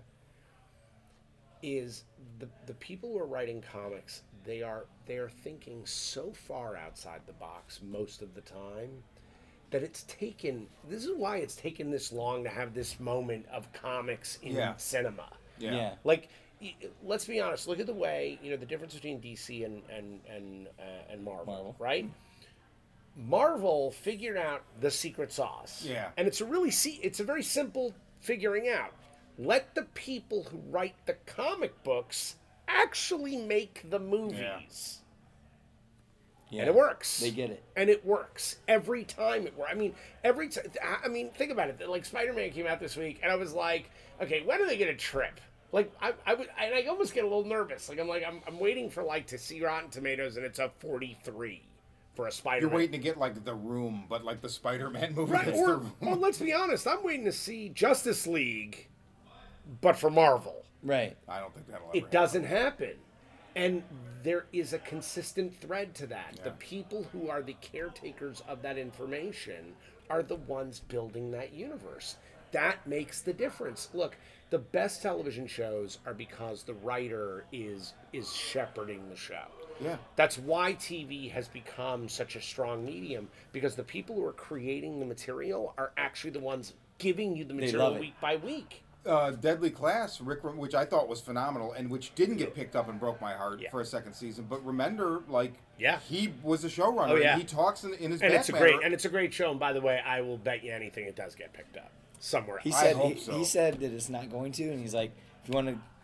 is the people who are writing comics. They are thinking so far outside the box most of the time that it's taken. This is why it's taken this long to have this moment of comics in Yeah. cinema. Yeah. Like, let's be honest. Look at the way the difference between DC and Marvel, right? Marvel figured out the secret sauce. Yeah. And it's a very simple figuring out. Let the people who write the comic books actually make the movies. Yeah. And it works. They get it. And it works every time. It works. I mean, every time. I mean, think about it. Like Spider-Man came out this week, and I was like, okay, when are they gonna trip? Like I almost get a little nervous. Like I'm waiting for to see Rotten Tomatoes, and it's a 43 for a Spider-Man. You're waiting to get like The Room, but like the Spider-Man movie. Right, It's or The Room. well, let's be honest. I'm waiting to see Justice League, but for Marvel. Right. I don't think that'll ever It doesn't happen. And there is a consistent thread to that. Yeah. The people who are the caretakers of that information are the ones building that universe. That makes the difference. Look, the best television shows are because the writer is shepherding the show. Yeah. That's why TV has become such a strong medium, because the people who are creating the material are actually the ones giving you the material love it. week by week. Deadly Class, which I thought was phenomenal, and which didn't get picked up and broke my heart Yeah. for a second season. But Remender, Yeah. he was a showrunner. Oh, yeah. And he talks in his And back it's a matter. great show. And by the way, I will bet you anything it does get picked up somewhere. He else. said hope so. he said that it's not going to, and he's like, if you want to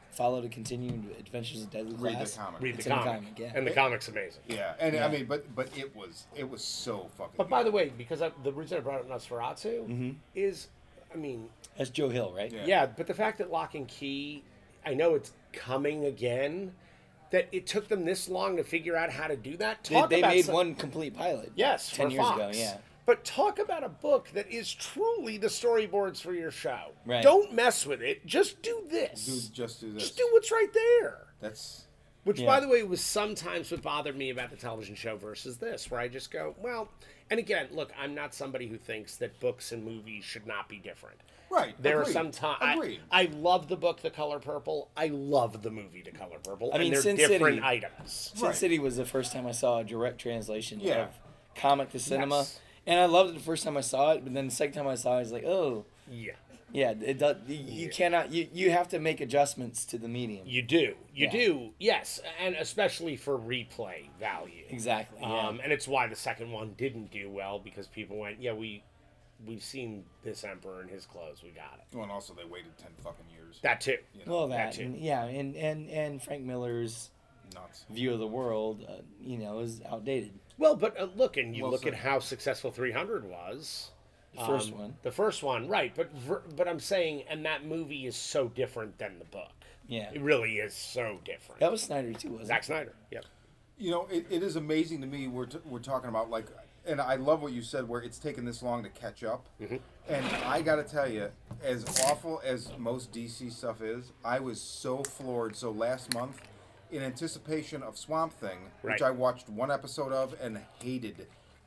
follow the continued adventures of Deadly Read Class. the comic. Read the It's in the comic. comic, yeah. And the comic's amazing. Yeah, and Yeah. I mean, but it was so fucking. But by good. the way, because the reason I brought up Nosferatu is, I mean, That's Joe Hill, right? Yeah. yeah, but the fact that Lock and Key, I know it's coming again, that it took them this long to figure out how to do that. They made some- one complete pilot. Yes, 10 for years Fox. ago, yeah. But talk about a book that is truly the storyboards for your show. Right. Don't mess with it. Just do this. just do this. Just do what's right there. That's Which, Yeah. by the way, was sometimes what bothered me about the television show versus this, where I just go, well, and again, look, I'm not somebody who thinks that books and movies should not be different. right. There agreed. are some times Agreed. I love the book The Color Purple. I love the movie The Color Purple. I mean, and they're Sin different City- items. Sin Right. City was the first time I saw a direct translation Yeah. of comic to cinema. Yes. And I loved it the first time I saw it, but then the second time I saw it, I was like, oh, Yeah. yeah, it does. You cannot. You have to make adjustments to the medium. You do. You Yeah. do. Yes. And especially for replay value. Exactly. Yeah. And it's why the second one didn't do well, because people went, yeah, we've seen this emperor in his clothes. We got it. Well, and also they waited 10 fucking years. That too. You know, well, that too. and, yeah, and Frank Miller's nuts. view of the world, is outdated. Well, but look, and you Well look said. at how successful 300 was. The first one. The first one, right? But I'm saying, and that movie is so different than the book. Yeah. It really is so different. That was Snyder too, wasn't Zack it? Snyder. Yep. You know, it is amazing to me. We're talking about like, and I love what you said where it's taken this long to catch up. Mm-hmm. And I got to tell you, as awful as most DC stuff is, I was so floored. So last month, in anticipation of Swamp Thing, Right. which I watched one episode of and hated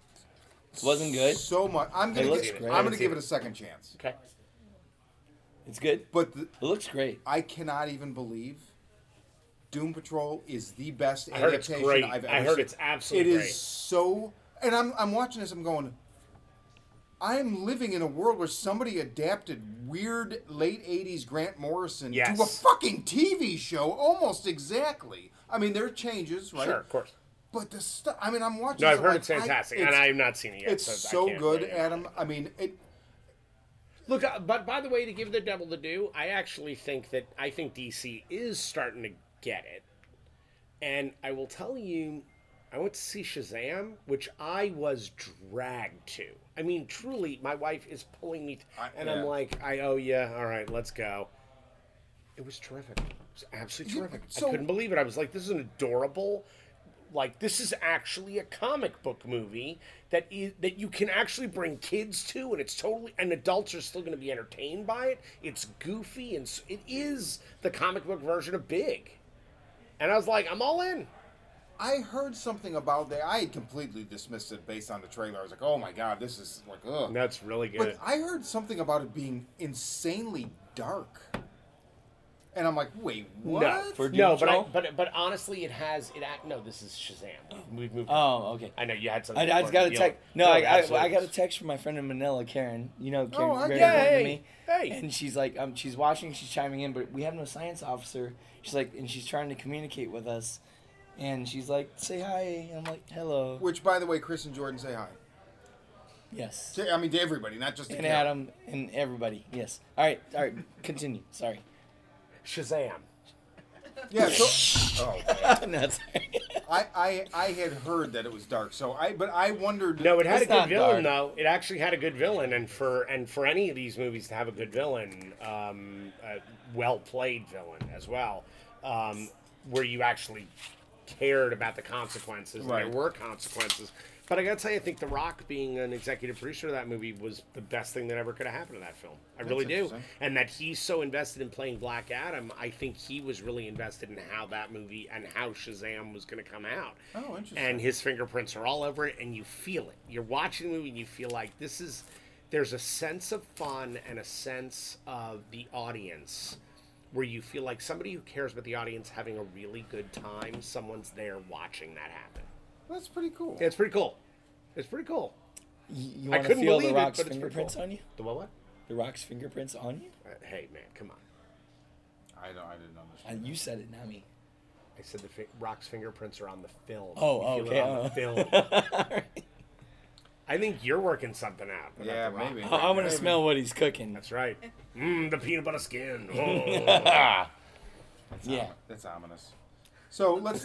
Wasn't good. so much. I'm gonna looks give, great. I'm gonna give it a second chance. Okay. It's good. But It looks great. I cannot even believe Doom Patrol is the best I heard it's adaptation great. I've ever I heard seen. it's absolutely It great. is so, and I'm watching this. I'm going. I'm living in a world where somebody adapted weird late '80s Grant Morrison Yes. to a fucking TV show, almost exactly. I mean, there are changes, right? Sure, of course. But the stuff. I mean, I'm watching. No, I've this, heard I'm it's like, fantastic, it's- and I've not seen it yet. It's I so can't good, weigh in. Adam. I mean, it. Look, but by the way, to give the devil the due, I actually think DC is starting to get it. And I will tell you, I went to see Shazam, which I was dragged to. I mean, truly, my wife is pulling me, and I'm yeah. like, oh yeah, all right, let's go. It was terrific. It was absolutely Yeah, terrific. so- I couldn't believe it. I was like, this is an adorable. Like, this is actually a comic book movie that you can actually bring kids to, and it's totally, and adults are still going to be entertained by it. It's goofy, and it is the comic book version of Big. And I was like, I'm all in. I heard something about that. I had completely dismissed it based on the trailer. I was like, oh my god, this is like, ugh. That's really good. But I heard something about it being insanely dark. And I'm like, wait, what? No, For no, Doom Patrol? but honestly, it has it. No, this is Shazam. We've moved. Oh, okay. I know you had something. I just got a important. text. Deal. No, I absolutely. got a text from my friend in Manila, Karen. You know, Karen, I very get it. important to Hey, me. hey. And she's like, she's watching, she's chiming in, but we have no science officer. She's like, and she's trying to communicate with us, and she's like, say hi. And I'm like, hello. Which, by the way, Chris and Jordan say hi. Yes. I mean, to everybody, not just to And Karen. Adam and everybody. Yes. All right. Continue. Sorry. Shazam. Yeah, so. Oh, man. No, sorry. I had heard that it was dark, but I wondered. No, it had It's a good not villain dark. though. It actually had a good villain, and for any of these movies to have a good villain, a well played villain as well, where you actually cared about the consequences, Right. and there were consequences. But I gotta tell you, I think The Rock being an executive producer of that movie was the best thing that ever could have happened to that film. I really do. interesting. And that he's so invested in playing Black Adam, I think he was really invested in how that movie and how Shazam was going to come out. Oh, interesting. And his fingerprints are all over it, and you feel it. You're watching the movie, and you feel like there's a sense of fun and a sense of the audience where you feel like somebody who cares about the audience having a really good time, someone's there watching that happen. That's pretty cool. It's pretty cool. It's pretty cool. You I want to couldn't feel believe the it, Rock's but it's pretty fingerprints cool. on you? The what? The Rock's fingerprints on you? Hey, man, come on. I didn't understand. You said it, not me. I said the Rock's fingerprints are on the film. Oh, You feel okay. it on the film. All right. I think you're working something out. about Yeah, The Rock. maybe. I'm gonna smell what he's cooking. That's right. The peanut butter skin. Oh. Yeah. That's ominous. So let's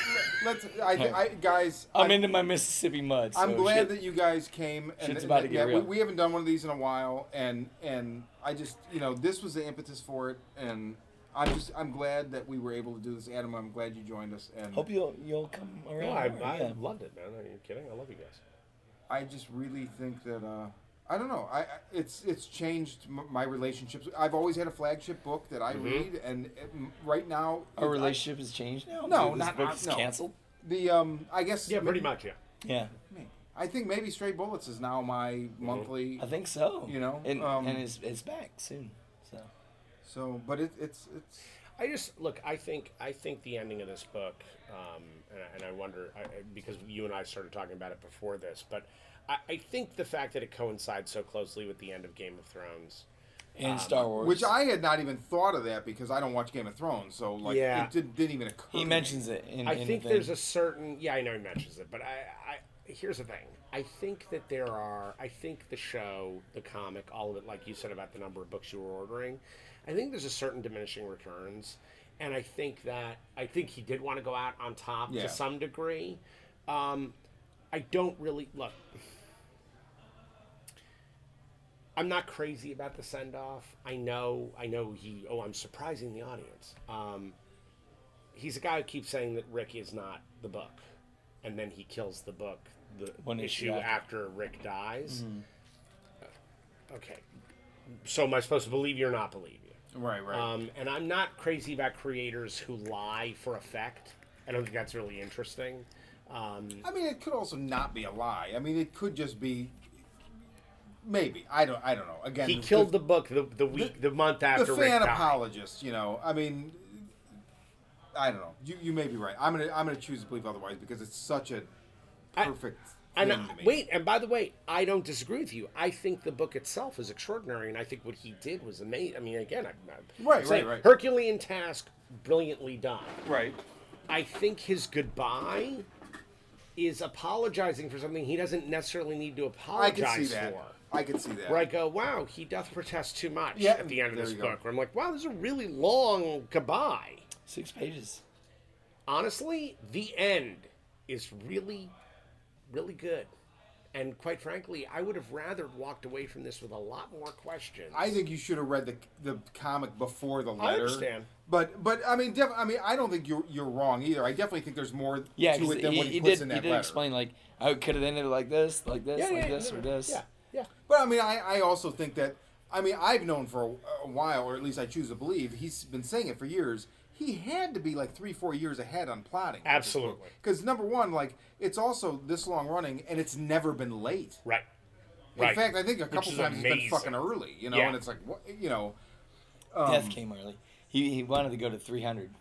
guys. I'm into my Mississippi mud. So I'm glad shit. that you guys came. And Shit's about to get real. We haven't done one of these in a while, and I just this was the impetus for it, and I'm glad that we were able to do this. Adam, I'm glad you joined us, and Hope you'll come around. No, I Yeah. loved it, man. Are you kidding? I love you guys. I just really think that I don't know. It's changed my relationships. I've always had a flagship book that I read, and right now Our relationship has changed now. No, This not- book is no. canceled. the I guess Yeah, pretty much. Yeah. Yeah, I think maybe Stray Bullets is now my monthly. I think so. And and it's back soon. So but it's I just look. I think the ending of this book, and I wonder because you and I started talking about it before this, but I think the fact that it coincides so closely with the end of Game of Thrones, and Star Wars, which I had not even thought of that because I don't watch Game of Thrones, so like Yeah. it didn't even occur. he to me. mentions it. In I the think thing. there's a certain. Yeah, I know he mentions it, but I here's the thing. I think that I think the show, the comic, all of it, like you said about the number of books you were ordering, I think there's a certain diminishing returns, and I think he did want to go out on top Yeah. to some degree. I don't really look. I'm not crazy about the send off. I know he. Oh, I'm surprising the audience. He's a guy who keeps saying that Rick is not the book, and then he kills the book. The One issue issue after Rick dies. Okay, so am I supposed to believe you or not believe you? Right. And I'm not crazy about creators who lie for effect. I don't think that's really interesting. I mean, it could also not be a lie. I mean, it could just be. Maybe I don't know. Again, He killed the book the month after the Rick fan died. apologist. I mean, I don't know. You may be right. I'm gonna choose to believe otherwise because it's such a perfect And thing to me. wait, and by the way, I don't disagree with you. I think the book itself is extraordinary, and I think what he did was amazing. I mean, again, Right. Herculean task, brilliantly done. Right. I think his goodbye is apologizing for something he doesn't necessarily need to I apologize can see that. for. I can see that. Where I go, wow, he doth protest too much Yeah, at the end of there this you go. book. Where I'm like, wow, this is a really long goodbye. 6 pages. Honestly, the end is really, really good. And quite frankly, I would have rather walked away from this with a lot more questions. I think you should have read the comic before the letter. I understand. But I mean, I don't think you're wrong either. I definitely think there's more Yeah, to it than what he he puts did. in He that did letter. explain like I could have ended it like this, or this. Yeah. But I mean, I also think that I've known for a while, or at least I choose to believe, he's been saying it for years. He had to be like 3-4 years ahead on plotting. Absolutely. Because number one, like it's also this long running, and it's never been late. Right. In fact, I think a couple is times it's been amazing. fucking early. Yeah. And it's like what Death came early. He wanted to go to 300.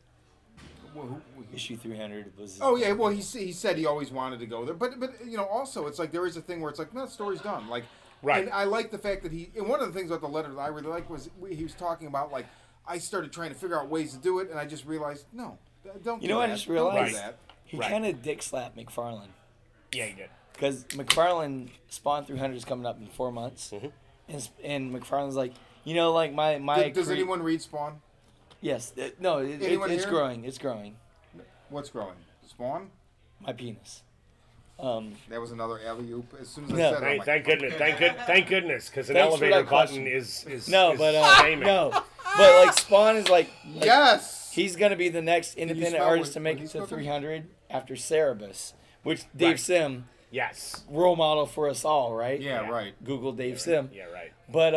who- Issue 300 was. Oh yeah, well he said he always wanted to go there, but also it's like there is a thing where it's like no, the story's done. Like, Right. And I like the fact that and one of the things about the letter that I really liked was he was talking about like I started trying to figure out ways to do it, and I just realized no, don't. You do know what I that. just Don't do realized? that. He Right. kind of dick slapped McFarlane. Yeah, he did. Because McFarlane Spawn 300 is coming up in 4 months, Mm-hmm. and McFarlane's like, like my. Does anyone read Spawn? Yes, no, Anyone it's here? growing. It's growing. What's growing? Spawn? My penis. That was another alley oop. As soon as I No. said it, I'm like, Thank goodness, thank goodness, because an Thanks for elevator that button question. is No, is but shaming. no, but like Spawn is like yes. he's gonna be the next independent smell artist what- to make what it he's to cooking? 300 after Cerebus, which Dave Right. Sim, Yes. role model for us all, right? Yeah, Yeah. right. Google Dave Sim. Yeah, right.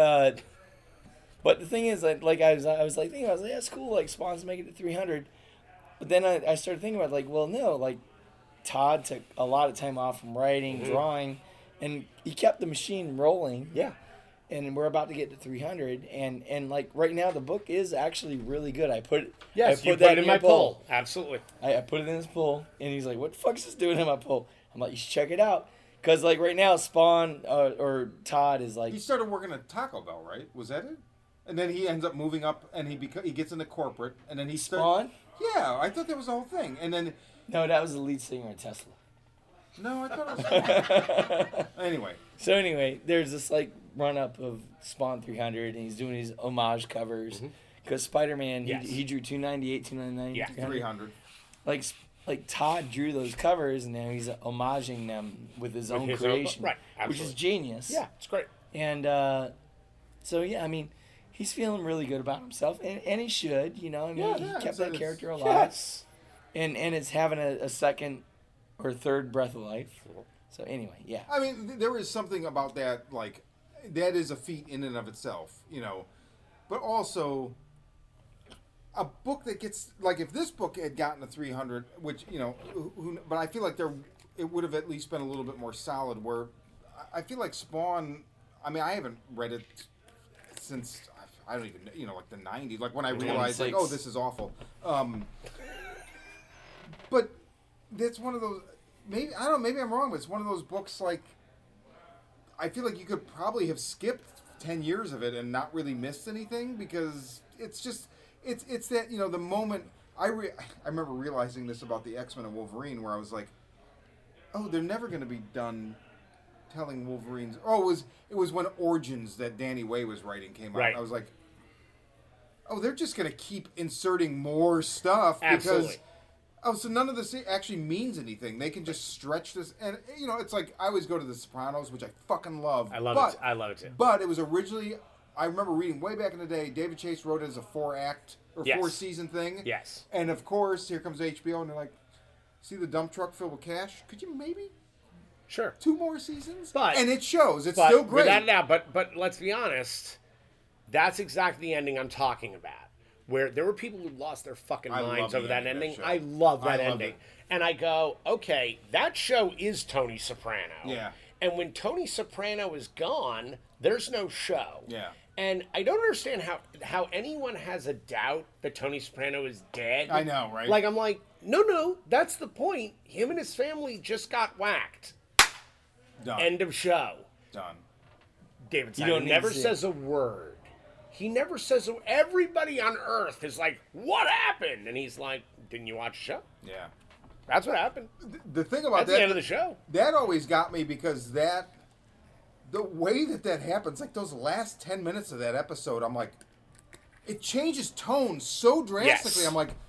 But the thing is that I was like thinking, I was like, that's cool, like Spawn's making it to 300. But then I started thinking about like, well, no, like Todd took a lot of time off from writing, drawing, and he kept the machine rolling. Yeah. And we're about to get to 300, and like right now the book is actually really good. I put Yes, I you put it in my your poll. Absolutely. I put it in his poll, and he's like, "What the fuck is this doing in my poll?" I'm like, "You should check it out." Because, like, right now, Spawn or Todd is like... He started working at Taco Bell, right? Was that it? And then he ends up moving up, and he gets into corporate, and then he Spawn? Yeah, I thought that was the whole thing. And then... No, that was the lead singer of Tesla. No, I thought it was... Anyway. So anyway, there's this, like, run-up of Spawn 300, and he's doing his homage covers. Because Spider-Man, Yes. he drew 298, 299, Yeah, 300. Like Todd drew those covers, and now he's homaging them with his own creation, right, which is absolutely. genius. Yeah, it's great. And so yeah, I mean, he's feeling really good about himself, and he should, you know. I mean, he kept that character alive, Yes. and it's having a second or third breath of life. So anyway, yeah. I mean, there is something about that, like, that is a feat in and of itself, you know. But also, a book that gets, like, if this book had gotten a 300, which, you know, but I feel like it would have at least been a little bit more solid, where I feel like Spawn, I mean, I haven't read it since, I don't even, you know, like the 90s, like when I realized, like, oh, this is awful. But that's one of those, maybe, I don't know, maybe I'm wrong, but it's one of those books, like, I feel like you could probably have skipped 10 years of it and not really missed anything, because it's just, it's that, you know, the moment, I remember realizing this about the X-Men and Wolverine, where I was like, oh, they're never going to be done telling Wolverine's, it was when Origins that Danny Way was writing came out. Right. I was like, oh, they're just going to keep inserting more stuff, Absolutely. because... Oh, so none of this actually means anything. They can just stretch this, and you know, it's like I always go to The Sopranos, which I fucking love. I love it. I love it too. But it was originally, I remember reading way back in the day. David Chase wrote it as a 4-act or Yes. 4-season thing. Yes. And of course, here comes HBO, and they're like, "See the dump truck filled with cash? Could you maybe Sure. 2 more seasons?" But- and it shows. It's But still great. without a doubt, but let's be honest, that's exactly the ending I'm talking about. Where there were people who lost their fucking I love minds the over that ending of that ending. show. I love that I loved ending. it. And I go, okay, that show is Tony Soprano. Yeah. And when Tony Soprano is gone, there's no show. Yeah. And I don't understand how anyone has a doubt that Tony Soprano is dead. I know, right? Like, I'm like, no, that's the point. Him and his family just got whacked. Done. End of show. Done. David You Simon don't need never to see it. says a word. He never says a Everybody on Earth is like, what happened? And he's like, didn't you watch the show? Yeah. That's what happened. The thing about That's that, the end of the show. that always got me, because the way that happens, like those last 10 minutes of that episode, I'm like, it changes tone so drastically. Yes. I'm like,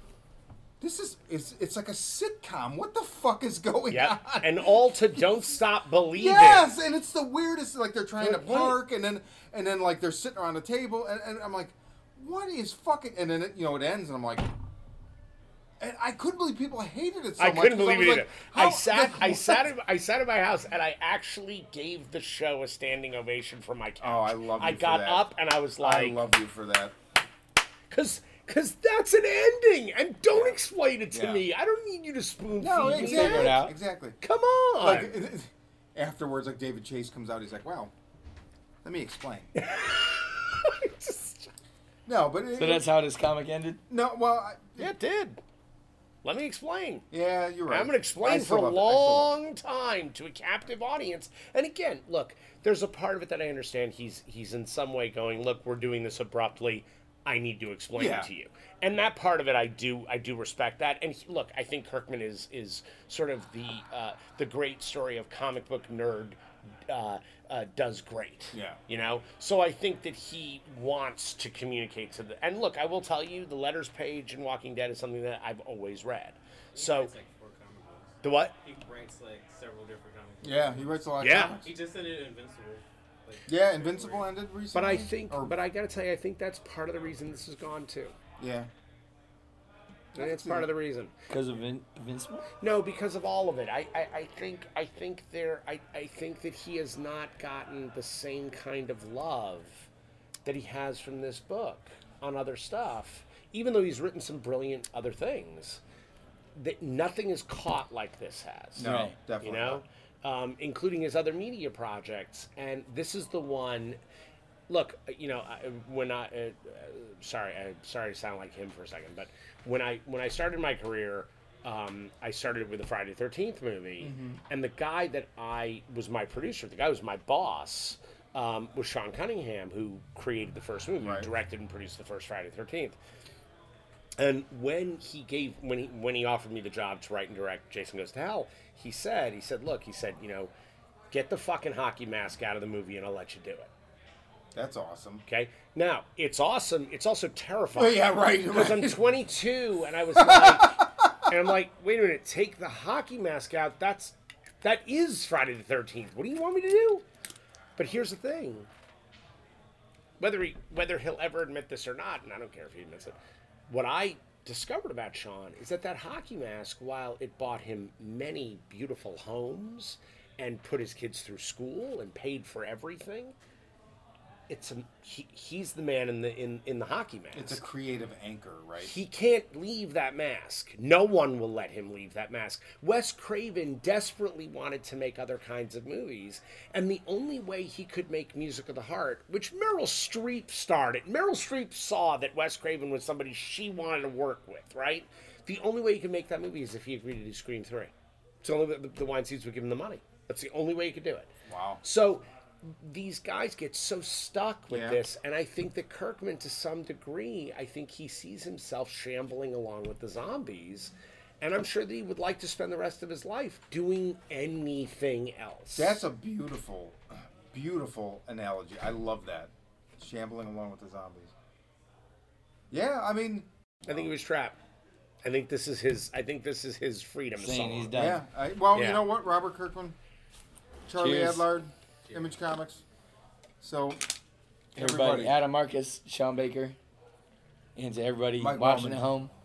it's like a sitcom. What the fuck is going Yeah. on? And all to Don't Stop Believing. Yes, and it's the weirdest. Like they're trying to Right. park, and then like they're sitting around the table, and I'm like, what is fucking? And then it ends, and I'm like, and I couldn't believe people hated it so I much. couldn't 'cause believe was it like, either. how- I sat at my house and I actually gave the show a standing ovation from my couch. Oh, I love you I for got that. up and I was I like, love you for that. because that's an ending, and don't explain it to Yeah. me. I don't need you to spoon No, feed me. figure it exactly. out. Exactly. Come on. Like afterwards, like David Chase comes out, he's like, "Wow, let me explain." No, but So that's how this comic ended. no. Well, Yeah, it did. Let me explain. yeah, you're right. I'm going to I explain still for a love it. I still love it. long time to a captive audience. And again, look, there's a part of it that I understand. He's in some way going, look, we're doing this abruptly. I need to explain Yeah. it to you. And that part of it, I do respect that. And look, I think Kirkman is sort of the great story of comic book nerd. Does great. Yeah. You know? So I think that he wants to communicate to the... And look, I will tell you, the letters page in Walking Dead is something that I've always read. So... It's like 4 comic books. The what? He writes like several different comic books. Yeah, he writes a lot. Yeah. Of comics. He just ended Invincible. Like, Yeah, Invincible ended recently. But I think... Or- But I gotta tell you, I think that's part of the reason this has gone, too. yeah. I think it's part of the reason. Because of Invincible? No, because of all of it. I think that he has not gotten the same kind of love that he has from this book on other stuff. Even though he's written some brilliant other things, that nothing is caught like this has. No, Right. definitely. You know, including his other media projects, and this is the one. Look, you know, sorry to sound like him for a second, but when I started my career, I started with the Friday the 13th movie, and the guy that was my producer, the guy who was my boss, was Sean Cunningham, who created the first movie, Right. directed and produced the first Friday the 13th. And when he offered me the job to write and direct Jason Goes to Hell, he said, look, you know, get the fucking hockey mask out of the movie and I'll let you do it. That's awesome. Okay. Now, it's awesome. It's also Oh, terrifying. yeah, right. Because I'm 22 and I was like, and I'm like, wait a minute, take the hockey mask out. That is Friday the 13th. What do you want me to do? But here's the thing. Whether he'll ever admit this or not, and I don't care if he admits it, what I discovered about Sean is that hockey mask, while it bought him many beautiful homes and put his kids through school and paid for everything, he's the man in the hockey mask. It's a creative anchor, right? He can't leave that mask. No one will let him leave that mask. Wes Craven desperately wanted to make other kinds of movies, and the only way he could make Music of the Heart, which Meryl Streep started. Meryl Streep saw that Wes Craven was somebody she wanted to work with, right? The only way he could make that movie is if he agreed to do Scream 3. It's the only way the Weinsteins would give him the money. That's the only way he could do it. Wow. So these guys get so stuck with this, and I think that Kirkman, to some degree, I think he sees himself shambling along with the zombies, and I'm sure that he would like to spend the rest of his life doing anything else. That's a beautiful, beautiful analogy. I love that. Shambling along with the zombies. Yeah, I mean, I think he was trapped. I think this is his freedom Saying song. he's done. yeah. Yeah. You know what? Robert Kirkman, Charlie Cheers. Adlard, Image Comics. So, Everybody, Adam Marcus, Sean Baker, and to everybody Mike watching Wallman. at home,